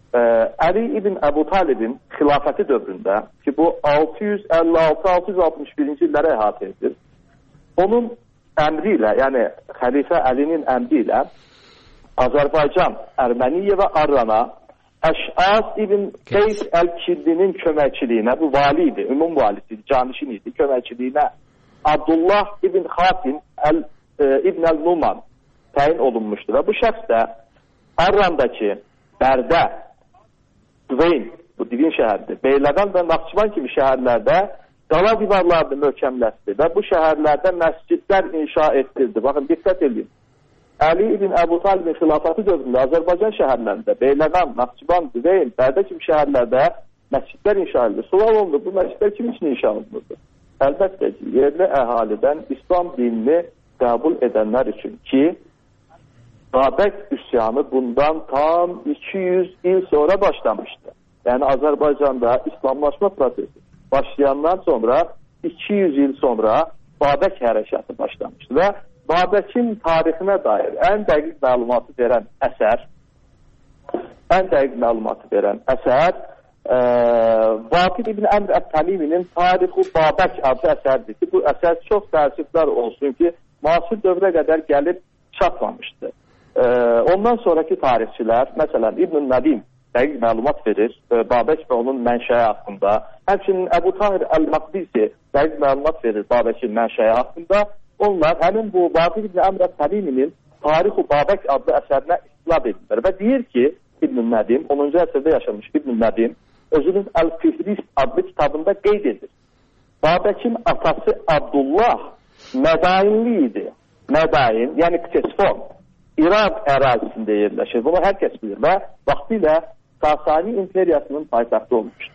e, Əli ibn Əbu Talibin xilafəti dövründə ki, bu altı yüz əlli altı altı yüz altmış birinci illərə əhatə edir. Onun əmri ilə, yəni xəlifə Əlinin əmri ilə Azərbaycan, Erməniyə və Arrana Əş'as ibn Qeys Əl-Kirdinin köməkçiliyinə, bu vali idi, ümum valisi, canişin idi, köməkçiliyinə Abdullah ibn Xatin Əl, e, ibn Əl-Numan təyin olunmuşdu və bu şəxs də Arrandakı Bərdə, Düveyn, bu divin şəhərdir, Beyləqan və Naxçıvan kimi şəhərlərdə qala divarlarını möhkəmləşdi və bu şəhərlərdə məscidlər inşa etdirdi. Baxın, diqqət edin. Əli ibn Əbu Talibin xilafəti dövründə Azərbaycan şəhərlərində, Beyləqan, Naxçıvan, Düveyn, Bərdə kimi şəhərlərdə məscidlər inşa edildi. Sual oldu, bu məscidlər kim üçün inşa edildi? Əlbəttə ki, yerli əhalidən İslam dinini qəbul edənlər üçün ki, Babək üsyanı bundan tam iki yüz il sonra başlamışdı. Yəni Azərbaycanda İslamlaşma prosesi başlayandan sonra iki yüz il sonra Babək hərəkatı başlamışdı və Babəkin tarixinə dair ən dəqiq məlumatı verən əsər ən dəqiq məlumatı verən əsər e, Vaqid ibn Əmr Ət-Təliminin Tarixu Babək adlı əsərdir ki, bu əsər çox təəssüflər olsun ki, müasir dövrə qədər gəlib çatmamışdı. E, ondan sonraki tarixçilər, məsələn İbn Nədim dəqiq məlumat verir e, Babək və onun mənşəyi haqqında. Həmçinin Əbu Tahir Əl-Maqdisi dəqiq məlumat verir Babəkin mənşəyi haqqında. Onlar həmin bu Vaqid ibn Əmr Ət-Təliminin Tarixu Babək adlı əsərinə istinad edirlər və deyir ki, İbn Nədim, onuncu əsrdə yaşamış İbn Nədim özünün Əl-Fihrist adlı kitabında qeyd edir. Babəkin atası Abdullah Mədainli idi. Mədain, yəni Ktesfon, İraq ərazisində yerləşir. Bunu hər kəs bilir və vaxtilə Sasani imperiyasının paytaxtı olmuşdur.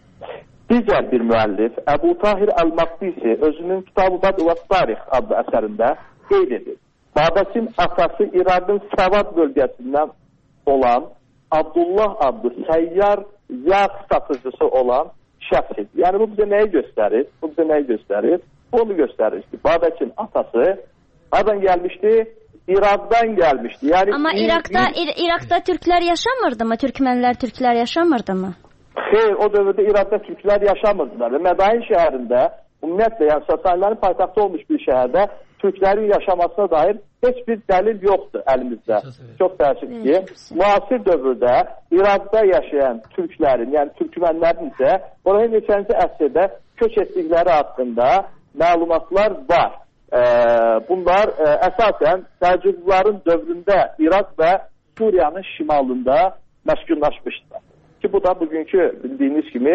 Digər bir müəllif Əbu Tahir Əl-Maqdisi özünün Kitab-ı Bədü və Tarix adlı əsərində qeyd edir. Babəkin atası İraqın Səvad bölgəsindən olan Abdullah adlı səyyar yağ satıcısı olan şəxs idi. Yəni bu bizə nəyi göstərir? Bu bizə nəyi göstərir? Onu göstərir ki, Babəkin atası hardan gəlmişdi? İraqdan gəlmişdi. Yəni amma İraqda İr İraqda türklər yaşamırdı mı? Türkmənlər, türklər yaşamırdı mı? Xeyr, o dövrdə İraqda türklər yaşamırdılar və Mədain şəhərində ümumiyyətlə, yəni Sasanilərin paytaxtı olmuş bir şəhərdə türklərin yaşamasına dair heç bir dəlil yoxdur əlimizdə. Çox təəssüf ki, müasir dövrdə İraqda yaşayan türklərin, yəni türkmənlərin isə oraya neçənci əsrdə köç etdikləri haqqında məlumatlar var. Ee, bunlar e, əsasən Səlcuqluların dövründə İraq və Suriyanın şimalında məskunlaşmışdır. Ki bu da bugünkü bildiyiniz kimi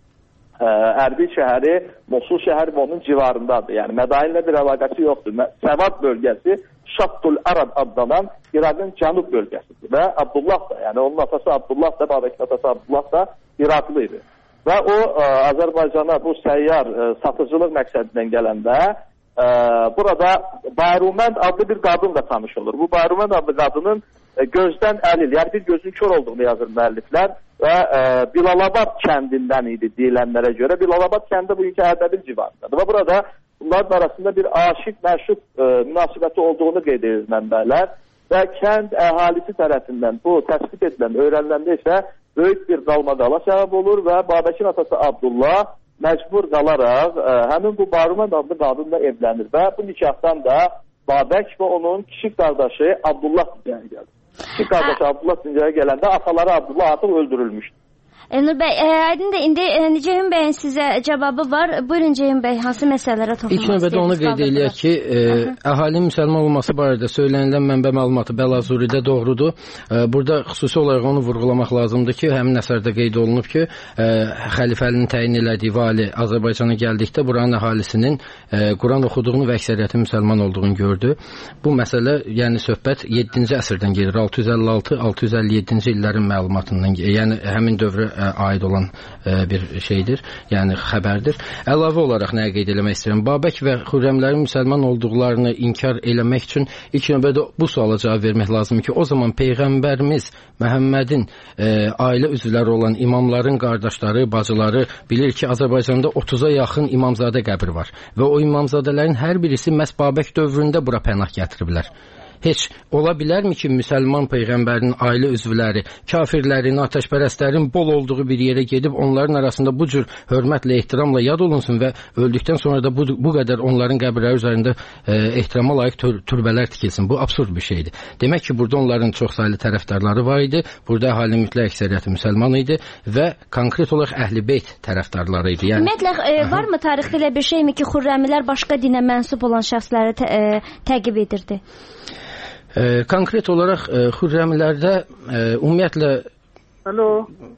e, Ərbil şəhəri, Mosul şəhəri və onun civarındadır. Yəni Mədainlə bir əlaqəsi yoxdur. Səvad bölgəsi Şattul Arad adlanan İraqın cənub bölgəsidir və Abdullah da, yəni onun atası Abdullah da, Babəkin atası Abdullah da İraqlı idi. Və o e, Azərbaycana bu səyyar e, satıcılıq məqsədindən gələndə Ee, burada Bayrumənd adlı bir qadınla tanış olur. Bu Bayrumənd adlı qadının e, gözdən əlil, yəni bir gözün kör olduğunu yazır müəlliflər və e, Bilalabad kəndindən idi deyilənlərə görə. Bilalabad kəndi bugünkü Ərdəbil civarındadır və burada bunların arasında bir aşiq, məşuq e, münasibəti olduğunu qeyd edir mənbələr və kənd əhalisi tərəfindən bu təsbit edilən, öyrəniləndə isə böyük bir qalmaqala səbəb olur və Babəkin atası Abdullah məcbur qalaraq ə, həmin bu Bayrumənd adlı qadınla evlənir və bu nikahdan da Babək və onun kiçik qardaşı Abdullah dünyaya gəlir. Kiçik qardaşı Abdullah dünyaya gələndə ataları Abdullah artıq öldürülmüşdür. Elnur bəy, aydın da indi e, Ceyhun bəyin sizə cavabı var. Buyurun Ceyhun bəy, hansı məsələlərə toxunmaq istəyirsiniz? İlk növbədə onu qeyd eləyək ki, e, əhalinin müsəlman olması barədə söylənilən mənbə məlumatı Bəlazuridə doğrudur. E, burada xüsusi olaraq onu vurğulamaq lazımdır ki, həmin əsərdə qeyd olunub ki, e, xəlifəlinin təyin elədiyi vali Azərbaycana gəldikdə buranın əhalisinin e, Quran oxuduğunu və əksəriyyətin müsəlman olduğunu gördü. Bu məsələ, yəni söhbət yeddinci əsrdən gedir. altı yüz əlli altı altı yüz əlli yeddinci illərin məlumatından, yəni həmin dövrə aid olan e, bir şeydir, yəni xəbərdir. Əlavə olaraq nəyə qeyd eləmək istəyirəm? Babək və Xürrəmlərin müsəlman olduqlarını inkar eləmək üçün ilk növbədə bu suala cavab vermək lazımdır ki, o zaman Peyğəmbərimiz Məhəmmədin e, ailə üzvləri olan imamların qardaşları, bacıları bilir ki, Azərbaycanda otuza yaxın imamzadə qəbri var və o imamzadələrin hər birisi məhz Babək dövründə bura pənah gətiriblər. Heç ola bilərmi ki, müsəlman peyğəmbərinin ailə üzvləri, kafirlərin, atəşpərəstlərin bol olduğu bir yerə gedib onların arasında bu cür hörmətlə, ehtiramla yad olunsun və öldükdən sonra da bu, bu qədər onların qəbirləri üzərində e, ehtirama layiq tür türbələr tikilsin. Bu absurd bir şeydir. Demək ki, burada onların çox saylı tərəfdarları var idi. Burada əhalinin mütləq əksəriyyəti müsəlman idi və konkret olaraq Əhl-i-Beyt tərəfdarları idi. Yəni ümumiyyətlə e, varmı tarixdə elə bir şeymi ki, Xürrəmilər başqa dinə mənsub olan şəxsləri tə, e, təqib edirdi? E, konkret olaraq e, Xürrəmlərdə e, ümumiyyətlə Alo.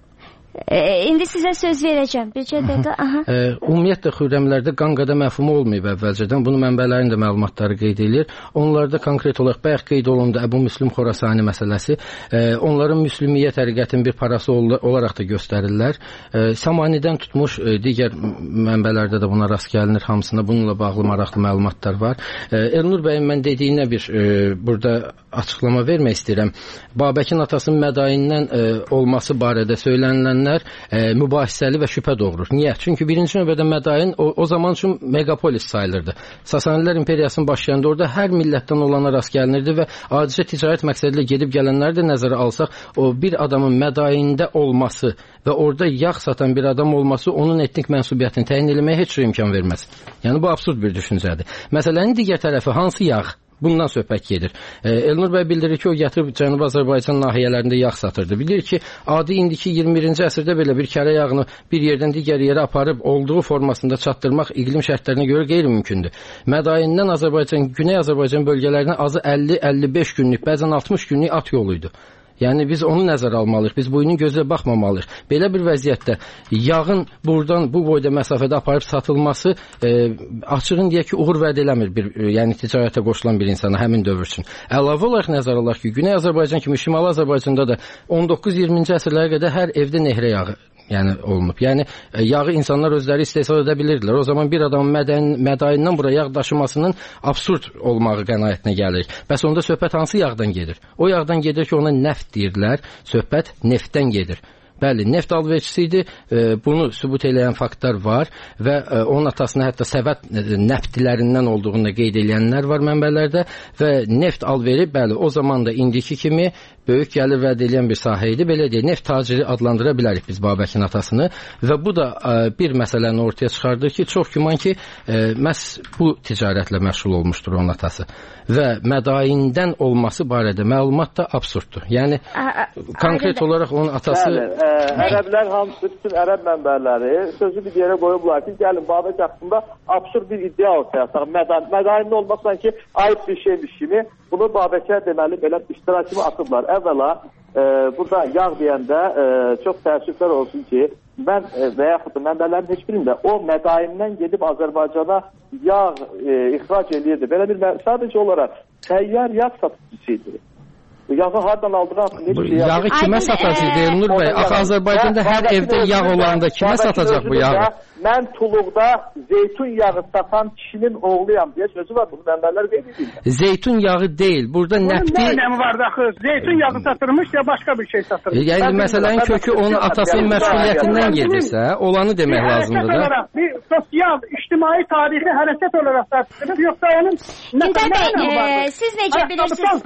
E, indi sizə söz verəcəm. Bir dəqiqə. Aha. E, ümumiyyətlə Xürrəmlərdə qanqada məfhumu olmayıb əvvəlcədən. Bunu mənbələrin də məlumatları qeyd edir. Onlarda konkret olaraq bayaq qeyd olundu Əbu Müslüm Xorasani məsələsi. E, onların müslümiyyə təriqətinin bir parası ol olaraq da göstərirlər. E, Samanidən tutmuş e, digər mənbələrdə də buna rast gəlinir. Hamısında bununla bağlı maraqlı məlumatlar var. E, Elnur bəyin mən dediyinə bir e, burada açıqlama vermək istəyirəm. Babəkin atasının mədaindən e, olması barədə söylənilən E, mübahisəli və şübhə doğurur. Niyə? Çünki birinci növbədə Mədain o, o zaman üçün megapolis sayılırdı. Sasanilər imperiyasının başlayanında orada hər millətdən olana rast gəlinirdi və adicə ticarət məqsədilə gedib gələnləri də nəzərə alsaq, o bir adamın Mədaində olması və orada yağ satan bir adam olması onun etnik mənsubiyyətini təyin etməyə heç bir imkan verməz. Yəni bu absurd bir düşüncədir. Məsələnin digər tərəfi hansı yağ? Bundan söhbət gedir. E, Elnur bəy bildirir ki, o gətirib Cənubi Azərbaycan nahiyələrində yağ satırdı. Bilir ki, adi indiki iyirmi birinci əsrdə belə bir kərə yağını bir yerdən digər yerə aparıb olduğu formasında çatdırmaq iqlim şərtlərinə görə qeyri-mümkündür. Mədaindən Azərbaycan, Güney Azərbaycan bölgələrinə azı əlli əlli beş günlük, bəzən altmış günlük at yoluydu. Yəni biz onu nəzərə almalıyıq. Biz boyunun gözlə baxmamalıyıq. Belə bir vəziyyətdə yağın buradan bu boyda məsafədə aparıb satılması e, açığın deyək ki, uğur vəd eləmir bir, e, yəni ticarətə qoşulan bir insana həmin dövr üçün. Əlavə olaraq nəzərə alaq ki, Güney Azərbaycan kimi Şimali Azərbaycanda da on doqquz iyirminci əsrlərə qədər hər evdə nehrə yağı yəni olunub. Yəni yağı insanlar özləri istehsal edə bilirdilər. O zaman bir adamın mədən, mədaindən bura yağ daşımasının absurd olmağı qənaətinə gəlir. Bəs onda söhbət hansı yağdan gedir? O yağdan gedir ki, ona neft deyirlər. Söhbət neftdən gedir. Bəli, neft alverçisi idi. Bunu sübut edən faktlar var və onun atasına hətta Səvət nəftlərindən olduğunu qeyd edənlər var mənbələrdə və neft alveri, bəli, o zaman da indiki kimi böyük gəlir vəd edən bir sahə idi. Belə deyək, neft taciri adlandıra bilərik biz Babəkin atasını və bu da bir məsələni ortaya çıxardır ki, çox güman ki, məhz bu ticarətlə məşğul olmuşdur onun atası və mədaindən olması barədə məlumat da absurddur. Yəni konkret olaraq onun atası Bəli, ə, ərəblər hamısı, bütün ərəb mənbələri sözü bir yerə qoyublar ki, gəlin Babək haqqında absurd bir iddia ortaya çıxar. Mədainin olması sanki ayıb bir şeymiş kimi bunu Babəkə deməli belə iştirak kimi atıblar. Əvvəla e, burada yağ deyəndə e, çox təəssüflər olsun ki, mən e, və yaxud da mənbələrin heç birində o Mədaindən gedib Azərbaycana yağ e, ixrac edirdi. Belə bir sadəcə olaraq təyyar yağ satıcısıydı. Yağı hardan aldığını haqqında şey yağı kimə satacaq Elnur bəy? Axı Azərbaycanda hər evdə yağ olanda kimə satacaq bu yağı? Mən Tuluqda zeytun yağı satan kişinin oğluyam deyə sözü var. Bunu mənbələr qeyd edirlər. Zeytun yağı deyil. Burada nəfti... Nə önəmi var axı? Zeytun yağı satırmış ya başqa bir şey satırmış. Yəni məsələnin kökü onun atasının məsuliyyətindən gedirsə, olanı demək lazımdır da. Bir sosial, ictimai, tarixi hərəkət olaraq satılır. Yoxsa onun... Güntay bəy, siz necə bilirsiniz?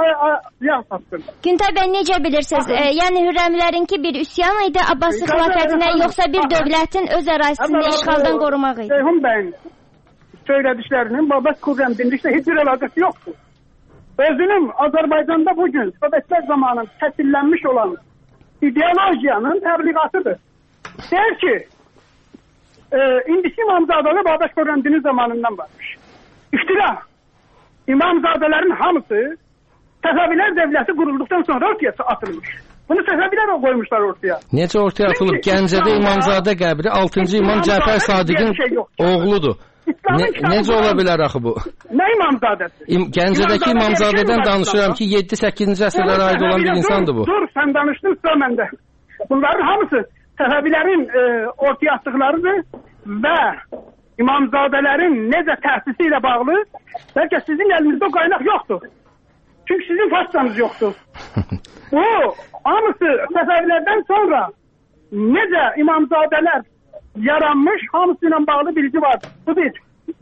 Güntay bəy, necə bilirsiniz? Yəni Hürrəmlərinki bir üsyan idi Abbasi xilafətinə, yoxsa bir dövlətin öz ərazisində işğaldan qorumaq idi? Ceyhun bəyin söylədiklərinin Babək Xürrəm dinliklə heç bir əlaqəsi yoxdur. Özünün Azərbaycanda bugün Sovetlər zamanı təsillənmiş olan ideolojiyanın təbliğatıdır. Deyir ki, e, indiki İmamzadalı Babək Xürrəm dini zamanından varmış. İftira. İmamzadələrin hamısı Səfəvilər dövləti qurulduqdan sonra ortaya atılmış. Bunu Səfəvilər qoymuşlar ortaya. Necə ortaya atılıb? Gəncədə İmamzadə qəbri altıncı İmam Cəfər Sadiqin oğludur. Ne, necə ola bilər axı bu? Nə İmamzadəsi? İm, Gəncədəki İmamzadədən danışıram ki, yeddi səkkizinci əsrlərə aid olan bir insandır bu. Dur, sən danışdın, sıra məndə. Bunların hamısı Səfəvilərin e, ortaya atdıqlarıdır və İmamzadələrin necə təhsisi ilə bağlı, bəlkə sizin əlinizdə o qaynaq yoxdur. Çünki sizin façanız yoxdur. Bu, hamısı Səfəvilərdən sonra necə İmamzadələr yaranmış, hamısı ilə bağlı bilgi var. Bu bir.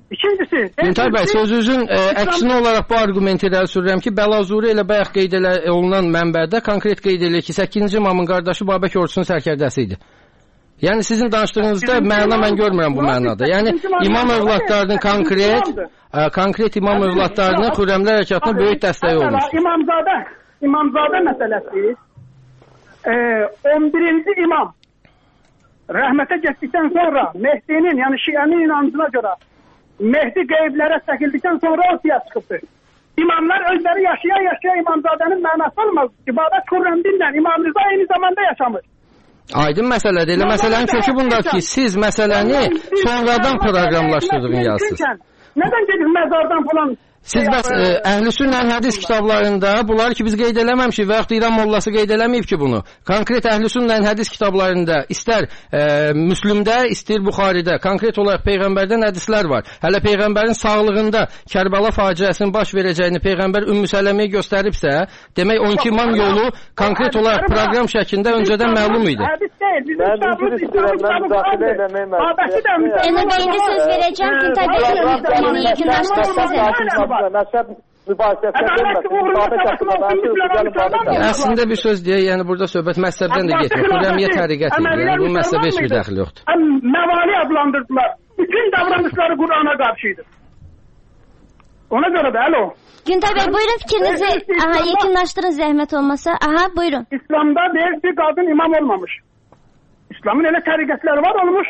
İkincisi... Güntay bəy, sözünüzün e, əksinə olaraq bu argumenti irəli sürürəm ki, Bəlazuri ilə bayaq qeyd olunan mənbədə konkret qeyd edilir ki, səkkizinci imamın qardaşı Babək ordusunun sərkərdəsi idi. Yəni sizin danışdığınızda məna mən görmürəm bu mənada. Yəni imam övladlarının konkret ə, konkret imam övladlarının Xürrəmlər hərəkatına böyük dəstəyi olmuş. İmamzadə, İmamzadə məsələsi e, on birinci imam rəhmətə getdikdən sonra Mehdinin, yəni Şiənin inancına görə Mehdi qeyblərə çəkildikdən sonra ortaya çıxıbdır. İmamlar özləri yaşaya-yaşaya İmamzadənin mənası olmaz ki, Babək Xürrəmdinlə İmam Rıza eyni zamanda yaşamış. Aydın məsələdir. Elə məsələnin kökü bundadır ki, siz məsələni sonradan proqramlaşdırdığını yazsınız. Nədən gedib məzardan falan... Siz bəs e, Əhlüsünnə hədis kitablarında bunları ki biz qeyd eləməmişik və yaxud İran mollası qeyd eləməyib ki bunu. Konkret Əhlüsünnə hədis kitablarında istər e, Müslümdə, istər Buxaridə konkret olaraq Peyğəmbərdən hədislər var. Hələ Peyğəmbərin sağlığında Kərbəla faciəsinin baş verəcəyini Peyğəmbər Ümmü Sələməyə göstəribsə, demək on iki imam yolu konkret olaraq proqram şəklində öncədən məlum idi. Hədis deyil, bizim kitabımız İslamın daxilə eləmək məqsədi. Elə indi söz verəcəm ki, təbii ki, yekunlaşdırılır. Məzhəb mübahisəsinə dönməsin. Babək haqqında danışırıq. Əslində bir söz deyək, yəni burada söhbət məzhəbdən də getmir. Xürrəmiyyə təriqət edir. Yəni bu məzhəbə heç bir dəxli yoxdur. Məvali adlandırdılar. Bütün davranışları Qur'ana qarşıydı. Ona görə də, alo. Güntay bəy, buyurun fikrinizi aha, yekunlaşdırın zəhmət olmasa. Aha, buyurun. İslamda deyil bir qadın imam olmamış. İslamın elə təriqətləri var olmuş.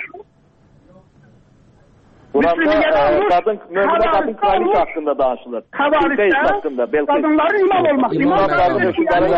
Quranda qadın, möminə qadın kraliç haqqında danışılır. Xəvaricdə qadınların imam olmaq. İmam qadının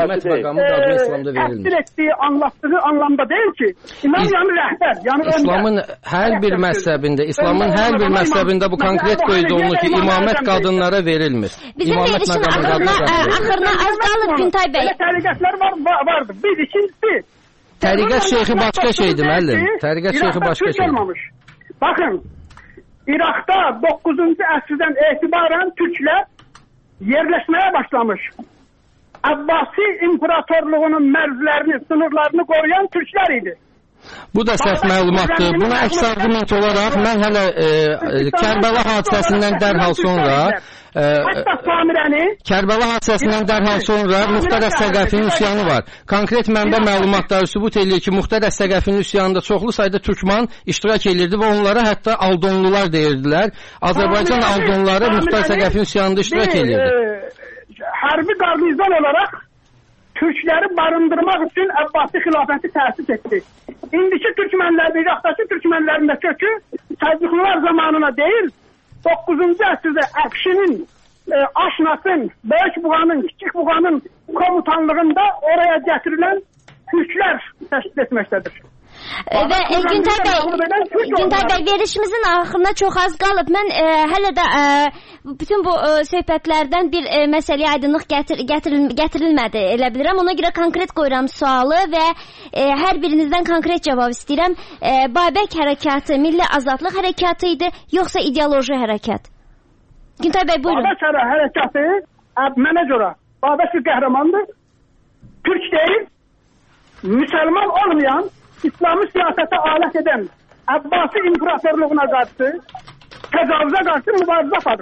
təsdir etdiyi, anlattığı anlamda deyil ki, imam yəni rəhbər. İslamın hər bir məzhəbində, İslamın hər bir məzhəbində bu konkret qeyd olunur ki, imamət qadınlara verilmir. Bizim verilişin axırına az qalıb Güntay bəy. Təriqətlər vardır. Bir, ikincisi. Təriqət şeyxi başqa şeydir, müəllim. Təriqət şeyxi başqa şeydir. Baxın. İraqda doqquzuncu əsrdən etibarən Türklər yerləşməyə başlamış. Abbasi imperatorluğunun mərzlərini, sınırlarını qoruyan Türklər idi. Bu da səhv məlumatdır. Buna əks arqument olaraq mən hələ e, Kərbəla hadisəsindən dərhal sonra e, Kərbəla hadisəsindən dərhal sonra Muxtar Əs-Səqəfinin üsyanı var. Konkret mənbə məlumatları sübut edir ki, Muxtar Əs-Səqəfinin üsyanında çoxlu sayda türkman iştirak edirdi və onlara hətta Aldonlular deyirdilər. Azərbaycan Aldonları Muxtar Əs-Səqəfinin üsyanında iştirak edirdi. Hərbi qarnizon olaraq Türkləri barındırmaq üçün Əbbasi xilafəti təsis etdi. İndiki türkmənlərin, İraqdakı türkmənlərin də kökü Səlcuqlular zamanına deyil, doqquzuncu əsrdə Əfşinin, e, Aşnasın, Böyük Buğanın, Kiçik Buğanın komutanlığında oraya gətirilən Türklər təşkil etməkdədir. Və e, Güntay bəy, Güntay bəy, verişimizin axırına çox az qalıb. Mən e, hələ də e, bütün bu e, söhbətlərdən bir e, məsələyə aydınlıq gətir, gətiril, gətirilmədi elə bilirəm. Ona görə konkret qoyuram sualı və e, hər birinizdən konkret cavab istəyirəm. E, Babək hərəkatı milli azadlıq hərəkatı idi, yoxsa ideoloji hərəkat? Güntay bəy, buyurun. Babək hərəkatı mənə görə Babək bir qəhrəmandır. Türk deyil, müsəlman olmayan, İslami siyasete alet eden Abbasi imparatorluğuna karşı tecavüze karşı mübarize aparır.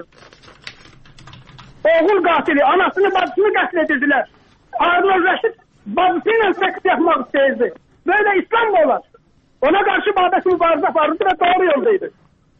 Oğul katili anasını bacısını katledildiler. Harun Reşit bacısıyla seks yapmak isteyirdi. Böyle İslam mı olar? Ona karşı Babək mübarize aparırdı ve doğru yoldaydı.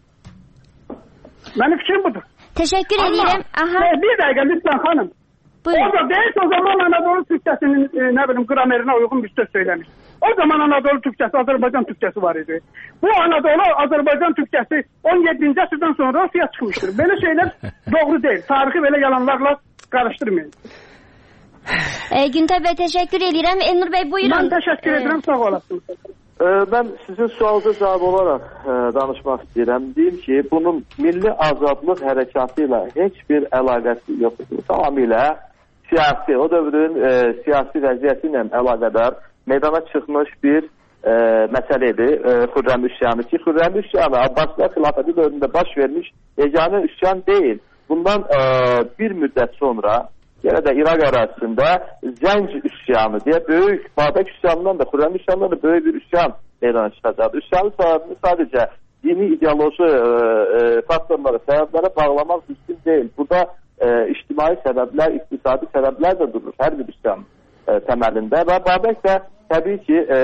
Benim fikrim budur. Teşekkür ederim. Aha. Bir dakika lütfen hanım. Buyurun. O da değil o zaman Anadolu Türkçesinin e, ne bileyim gramerine uygun bir söz söylemiş. O zaman Anadolu Türkçesi, Azerbaycan Türkçesi var idi. Bu Anadolu, Azerbaycan Türkçesi on yeddinci əsrdən sonra ortaya çıxmışdır. Böyle şeyler doğru değil. Tarihi böyle yalanlarla karıştırmayın. E, Güntay Bey teşekkür ederim. Elnur Bey buyurun. Ben teşekkür e... ederim. Sağ olasın. Ee, ben sizin sualınıza cevap olarak e, danışmak istedim. Diyeyim ki bunun milli azadlıq hərəkatıyla heç bir əlaqəsi yoxdur. Tamamilə siyasi, o dövrün e, siyasi vəziyyəti ilə əlaqədar meydana çıxmış bir e, məsələdir. E, Xürrəm üsyanı ki, Xürrəm üsyanı Abbasilər xilafəti dövründə baş vermiş yeganə üsyan deyil. Bundan e, bir müddət sonra yenə də İraq ərazisində Zənc üsyanı deyə böyük, Babək üsyanından da, Xürrəm üsyanından da böyük bir üsyan meydana çıxacaq. Üsyanın səbəbini sadəcə dini ideoloji e, e, faktorları, səbəblərə bağlamaq düzgün deyil. Burada e, ictimai səbəblər, iqtisadi səbəblər də durur hər bir üsyan e, təməlində və Babək də təbii ki e,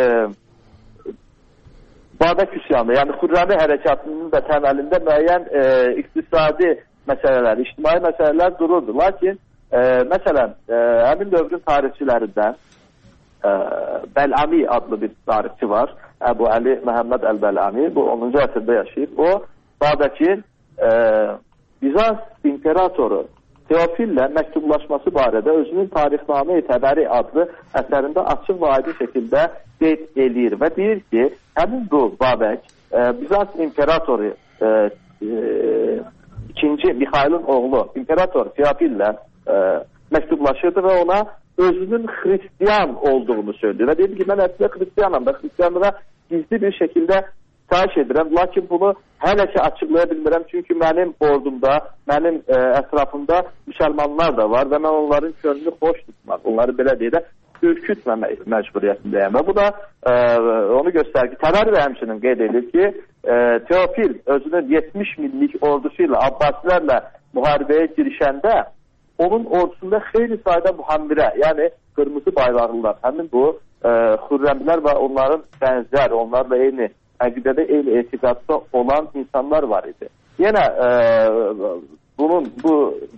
Babək üsyanı, yəni Xürrəmi hərəkatının da təməlində müəyyən e, iqtisadi məsələlər, ictimai məsələlər dururdu. Lakin e, məsələn, e, həmin dövrün tarixçilərindən e, Bəlami adlı bir tarixçi var. Əbu Əli Məhəmməd Əl-Bəlami, bu onuncu əsrdə yaşayır. O, Babəkin e, Bizans imperatoru Teofillə məktublaşması barədə özünün Tarixnamə-i Təbəri adlı əsərində açıq və aydın şəkildə qeyd eləyir və deyir ki, həmin bu Babək e, Bizans imperatoru e, e, ikinci Mixailin oğlu imperator Teofillə e, məktublaşırdı və ona özünün Xristiyan olduğunu söylüyor və deyir ki, mən əslində Xristiyanam və Xristiyanlığa gizli bir şəkildə xahiş edirəm, lakin bunu hələ ki açıqlaya bilmirəm, çünki mənim ordumda, mənim e, ətrafımda müsəlmanlar da var və mən onların könlünü xoş tutmaq, onları belə deyə də ürkütməmək məcburiyyətindəyəm və bu da e, onu göstərir ki, Təbəri də həmçinin qeyd edir ki, e, Teofil özünün yetmiş minlik ordusu ilə Abbasilərlə müharibəyə girişəndə onun ordusunda xeyli sayda mühəmbirə, yəni qırmızı bayraqlılar, həmin bu e, Xürrəmlər və onların bənzər, onlarla eyni əqidədə, eyni etiqadda olan insanlar var idi. Yenə e, bunun, bu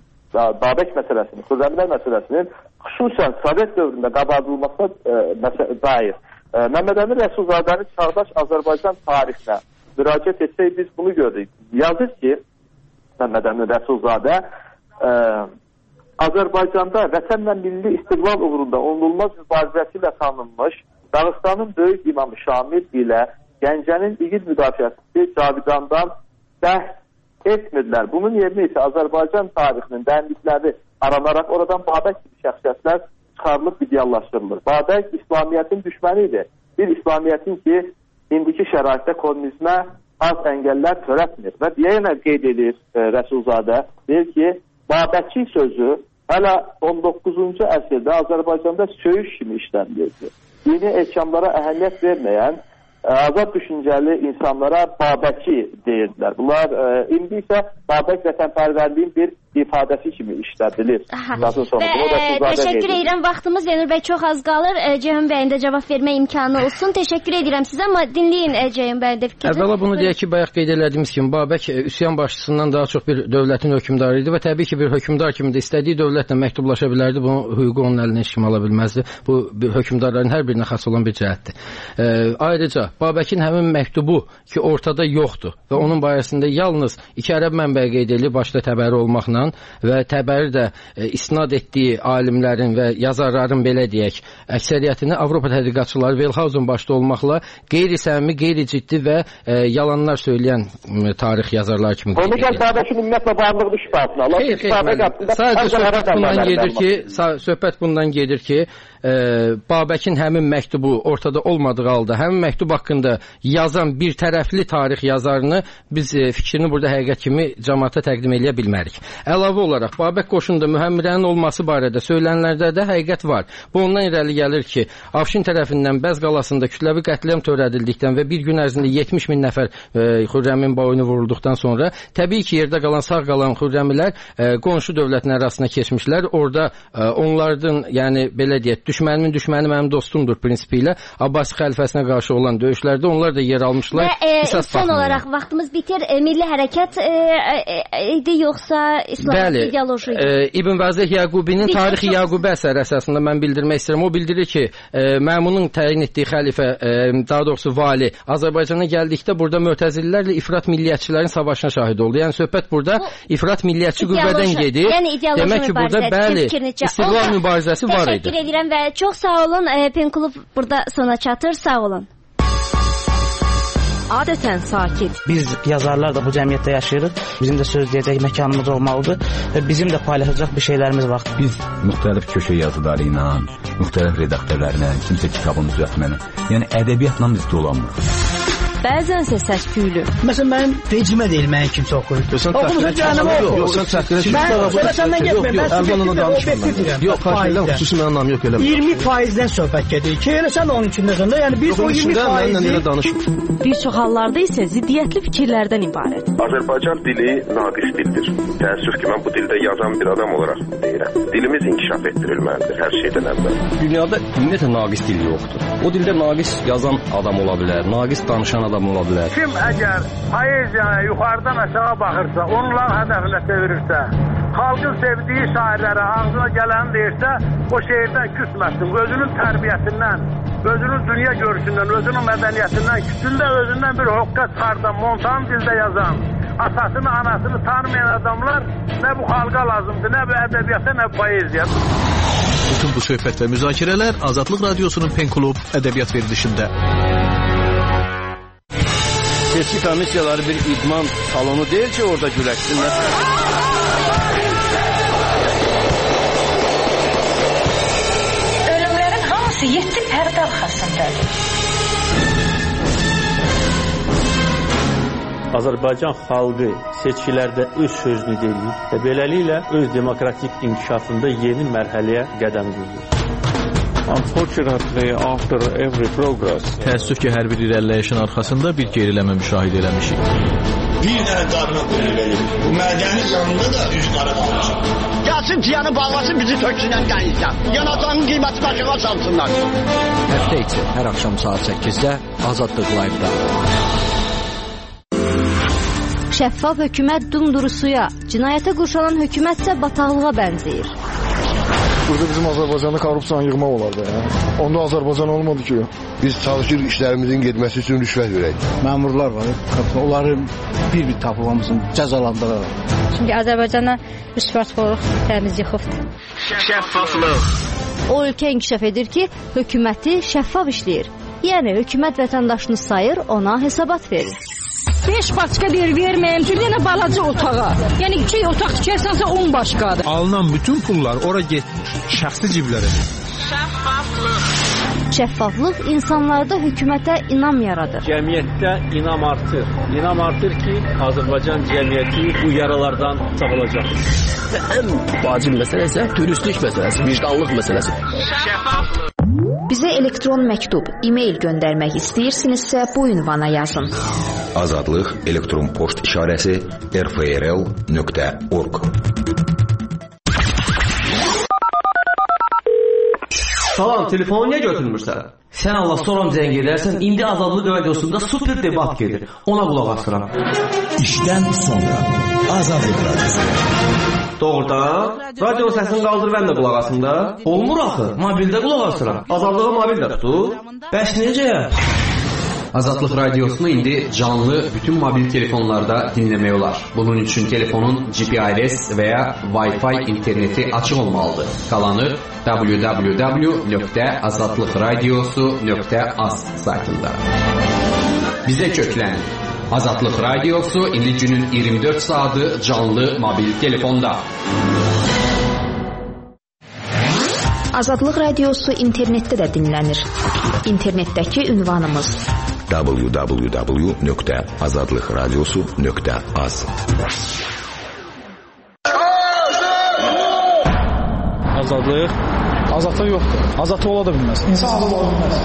Babək məsələsinin, Xürrəmlər məsələsinin xüsusən Sovet dövründə qabardılmasına e, dair e, Məmməd Əmin Rəsulzadənin Çağdaş Azərbaycan tarixinə müraciət etsək biz bunu gördük. Yazır ki, Məmməd Əmin Rəsulzadə e, Azərbaycanda vətənlə milli istiqlal uğrunda onulmaz mübarizəsi ilə tanınmış Dağıstanın böyük imamı Şamil ilə Gəncənin igid müdafiəçisi Cavidandan bəhs etmirlər. Bunun yerinə isə Azərbaycan tarixinin dərinlikləri aranaraq oradan Babək kimi şəxsiyyətlər çıxarılıb ideallaşdırılır. Babək İslamiyyətin düşməni idi. Bir İslamiyyətin ki, indiki şəraitdə kommunizmə az əngəllər törətmir. Və yenə qeyd edir e, Rəsulzadə, deyir ki, Babəki sözü hələ on doqquzuncu əsrdə Azərbaycanda söyüş kimi işlənilirdi. Dini ehkamlara əhəmiyyət verməyən azad düşüncəli insanlara Babəki deyirdilər. Bunlar e, indi isə Babək vətənpərvərliyin bir ifadəsi kimi işlədilir. Və, e, təşəkkür edirəm. Vaxtımız Zeynur bəy çox az qalır. E, Ceyhun bəyin də cavab vermə imkanı olsun. Təşəkkür edirəm sizə, amma dinləyin e, Ceyhun bəyin də fikrini. Əvvəla bunu deyək ki, bayaq qeyd elədiyimiz kimi Babək e, üsyan başçısından daha çox bir dövlətin hökmdarı idi və təbii ki, bir hökmdar kimi də istədiyi dövlətlə məktublaşa bilərdi. Bunu hüququ onun əlindən heç kim ala bilməzdi. Bu hökmdarların hər birinə xas olan bir cəhətdir. E, ayrıca Babəkin həmin məktubu ki, ortada yoxdur və onun barəsində yalnız iki ərəb mənbəyi qeyd edilir, başda Təbəri olmaqla və Təbəri də e, isnad etdiyi alimlərin və yazarların belə deyək, əksəriyyətini Avropa tədqiqatçıları Velhausen başda olmaqla qeyri-səmimi, qeyri-ciddi və e, yalanlar söyləyən e, tarix yazarlar kimi qeyd edilir. Onu gəl Babəkin ümumiyyətlə varlığı şübhasına. Xeyr, xeyr, sadəcə söhbət bundan gedir ki, söhbət bundan gedir ki, e, Babəkin həmin məktubu ortada olmadığı halda, həmin məktub haqqında yazan bir tərəfli tarix yazarını biz e, fikrini burada həqiqət kimi cəmaata təqdim edə bilmərik. Əlavə olaraq Babək qoşununda mühəmbirənin olması barədə söylənlərdə də həqiqət var. Bu ondan irəli gəlir ki, Afşin tərəfindən Bəz qalasında kütləvi qətliam törədildikdən və bir gün ərzində yetmiş min nəfər e, Xürrəmin boynu vurulduqdan sonra təbii ki, yerdə qalan sağ qalan Xürrəmilər e, qonşu dövlətin arasına keçmişlər. Orada e, onlardan, yəni belə deyək, düşmənimin düşməni mənim dostumdur prinsipi ilə Abbasi xəlifəsinə qarşı olan döyüşlərdə onlar da yer almışlar. Və e, son olaraq vaxtımız bitir. E, milli hərəkat e, e, idi yoxsa İslam ideoloji idi? E, İbn Vəzih Yaqubinin Tarixi Yaqubə əsəri əsasında mən bildirmək istəyirəm. O bildirir ki, e, Məmunun təyin etdiyi xəlifə, e, daha doğrusu vali Azərbaycana gəldikdə burada Mötəzililərlə ifrat milliyyətçilərin savaşına şahid oldu. Yəni söhbət burada ifrat milliyyətçi qüvvədən gedir. Yəni demək ki, burada bəli, istiqlal mübarizəsi var idi. Təşəkkür edirəm və çox sağ olun. E, Pen Klub burada sona çatır. Sağ olun. Adətən sakit. Biz yazarlar da bu cəmiyyətdə yaşayırıq. Bizim də söz deyəcək məkanımız olmalıdır və bizim də paylaşacaq bir şeylərimiz var. Biz müxtəlif köşə yazıları ilə, müxtəlif redaktörlərlə, kimsə kitabını düzəltməni, yəni ədəbiyyatla biz dolanmırıq. bəzənsə səs-küylü. Məsələn, mənim vecimə deyil, mənim kimsə oxuyur. Oxumusun cəhənnəmə oxu. Yox, sən çəkdirə çıxmışsın. Mən səndən getməyim, mən subjektiv və obyektiv deyirəm. Yox, xahiş xüsusi mənim namım yox, eləmə. iyirmi faizdən söhbət gedir ki, elə sən də onun içindəsən də, yəni biz o iyirmi faizi... Bir çox hallarda isə ziddiyyətli fikirlərdən ibarət. Azərbaycan dili naqis dildir. Təəssüf ki, mən bu dildə yazan bir adam olaraq deyirəm. Dilimiz inkişaf etdirilməlidir hər şeydən əvvəl. Dünyada ümumiyyətlə naqis dil yoxdur. O dildə naqis yazan adam ola bilər, naqis danışan adam ola bilər. Kim əgər poeziyaya yuxarıdan aşağı baxırsa, onların hədəfinə çevirirsə, xalqın sevdiyi şairlərə ağzına gələni deyirsə, o şeirdən küsməsin. Özünün tərbiyəsindən, özünün dünya görüşündən, özünün mədəniyyətindən, küçündə özündən bir hoqqa çıxardan, montan dildə yazan, atasını, anasını tanımayan adamlar nə bu xalqa lazımdır, nə bu ədəbiyyata, nə bu poeziya. Bütün bu söhbət və müzakirələr Azadlıq Radiosunun Pen Klub ədəbiyyat verilişində. Seçki komissiyaları bir idman salonu deyil ki, orada güləşsinlər. Ölümlərin hamısı yeddi pərdə arxasındadır. Azərbaycan xalqı seçkilərdə öz sözünü deyir və beləliklə öz demokratik inkişafında yeni mərhələyə qədəm qoyur. Unfortunately, after every progress, təəssüf ki, hər bir irəliləyişin arxasında bir geriləmə müşahidə eləmişik. Bir dənə qarına qoyur verir. Bu mədəni yanında da üç qara qalmışıq. Gəlsin tiyanı bağlasın, bizi töksünən qəyizdən. Yanacağının qiyməti başına salsınlar. Həftə içi hər axşam saat səkkizdə Azadlıq Live-da. Şəffaf hökumət dumduru suya, cinayətə qurşanan hökumətsə bataqlığa bənzəyir. Burada bizim Azərbaycanda korrupsiyanı yığmaq olardı. Ya. Onda Azərbaycan olmadı ki. Biz çalışır işlərimizin getməsi üçün rüşvət verək. Məmurlar var, onları bir-bir tapılmamızın cəzalandıraraq. Çünki Azərbaycana rüşvətxorluq təmiz yıxıbdır. Şəffaflıq. O ölkə inkişaf edir ki, hökuməti şəffaf işləyir. Yəni hökumət vətəndaşını sayır, ona hesabat verir. beş başqa bir verməyən üçün yenə balaca otağa. Yəni iki otaq tikərsənsə on başqadır. Alınan bütün pullar ora getmiş, şəxsi ciblərə. Şəffaflıq. Şəffaflıq insanlarda hökumətə inam yaradır. Cəmiyyətdə inam artır. İnam artır ki, Azərbaycan cəmiyyəti bu yaralardan sağılacaq. Ən vacib məsələ isə dürüstlük məsələsi, vicdanlıq məsələsi. Şəffaflıq. Bizə elektron məktub, e-mail göndərmək istəyirsinizsə bu ünvana yazın. Azadlıq elektron poçt işarəsi r f r l nöqtə org. Salam, telefonu niyə götürmürsən? Sən Allah soram zəng edərsən, indi Azadlıq Radiosunda super debat gedir. Ona qulaq asıram. İşdən sonra Azadlıq Radiosu. Doğrudan, radio səsini qaldır, mən də qulaq asım da. Olmur axı, mobildə qulaq asıram. Azadlığı mobildə tutur. Bəs necə? Azadlıq Radiosunu indi canlı bütün mobil telefonlarda dinləmək olar. Bunun üçün telefonun G P R S və ya Wi-Fi interneti açıq olmalıdır. Qalanı w w w nöqtə azadlıq radiosu nöqtə az saytında. Bizə köklənin. Azadlıq Radiosu indi günün iyirmi dörd saatı canlı mobil telefonda. Azadlıq Radiosu internetdə də dinlənir. İnternetdəki ünvanımız w w w nöqtə azadlıq radiosu nöqtə az. Azadlıq? Azadlıq yoxdur. Azadlıq ola da bilməz. İnsan azad ola bilməz.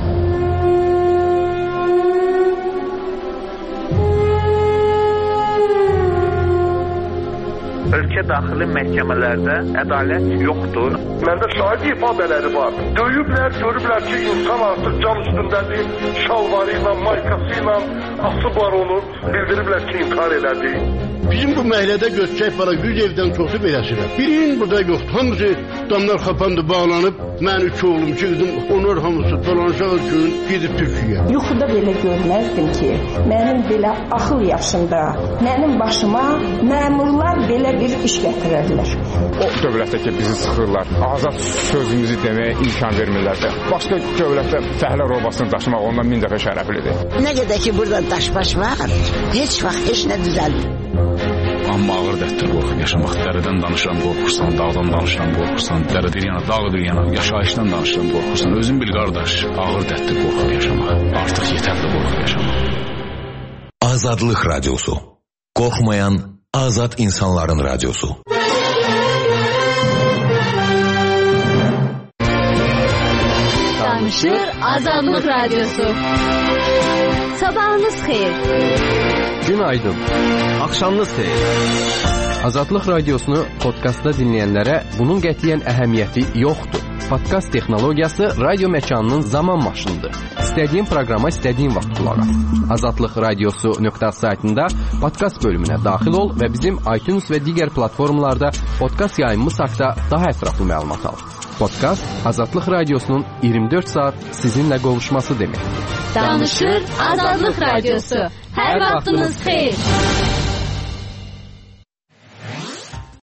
Ölkə daxili məhkəmələrdə ədalət yoxdur. Məndə şahid ifadələri var. Döyüblər, görüblər ki, insan artıq can üstündədir, şalvarı ilə, maykası ilə asıblar onu, bildiriblər ki, inkar elədi. Bizim bu məhəllədə göçək para yüz evdən çoxu beləsirəm. Birinin burada yoxdur. Hamısı damlar xapandı, bağlanıb. Mən üç oğlum çıxdım, onlar hamısı dolanacaq gün gedib Türkiyə. Yuxuda belə görməzdim ki, mənim belə axıl yaşında, mənim başıma məmurlar belə bir iş gətirərlər. O dövlətdə ki, bizi sıxırlar, azad sözümüzü deməyə imkan vermirlər də. Başqa dövlətdə fəhlə robasını daşımaq ondan min dəfə şərəflidir. Nə qədər ki, burada daş-baş var, heç vaxt heç nə düzəldir. Amma ağır dətdir qorxub yaşamaq. Dərədən danışıram, qorxursan, dağdan danışıram, qorxursan, dərə bir yana, dağ bir yana, yaşayışdan danışıram, qorxursan. Özün bil qardaş, ağır dətdir qorxub yaşamaq. Artıq yetərli qorxub yaşamaq. Azadlıq Radyosu. Qorxmayan azad insanların radyosu. Danışır Azadlıq Radyosu. Sabahınız xeyir. Günaydın. Axşamınız xeyir. Azadlıq Radiosunu podkastda dinləyənlərə bunun qətiyyən əhəmiyyəti yoxdur. Podkast texnologiyası radio məkanının zaman maşınıdır. İstədiyin proqrama istədiyin vaxt qulaq as. azadlıq radiosu nöqtə az saytında podkast bölümünə daxil ol və bizim iTunes və digər platformalarda podkast yayımımız haqqında daha ətraflı məlumat al. Podkast Azadlıq Radiosunun iyirmi dörd saat sizinlə qovuşması deməkdir. Danışır Azadlıq Radiosu. Hər vaxtınız xeyir.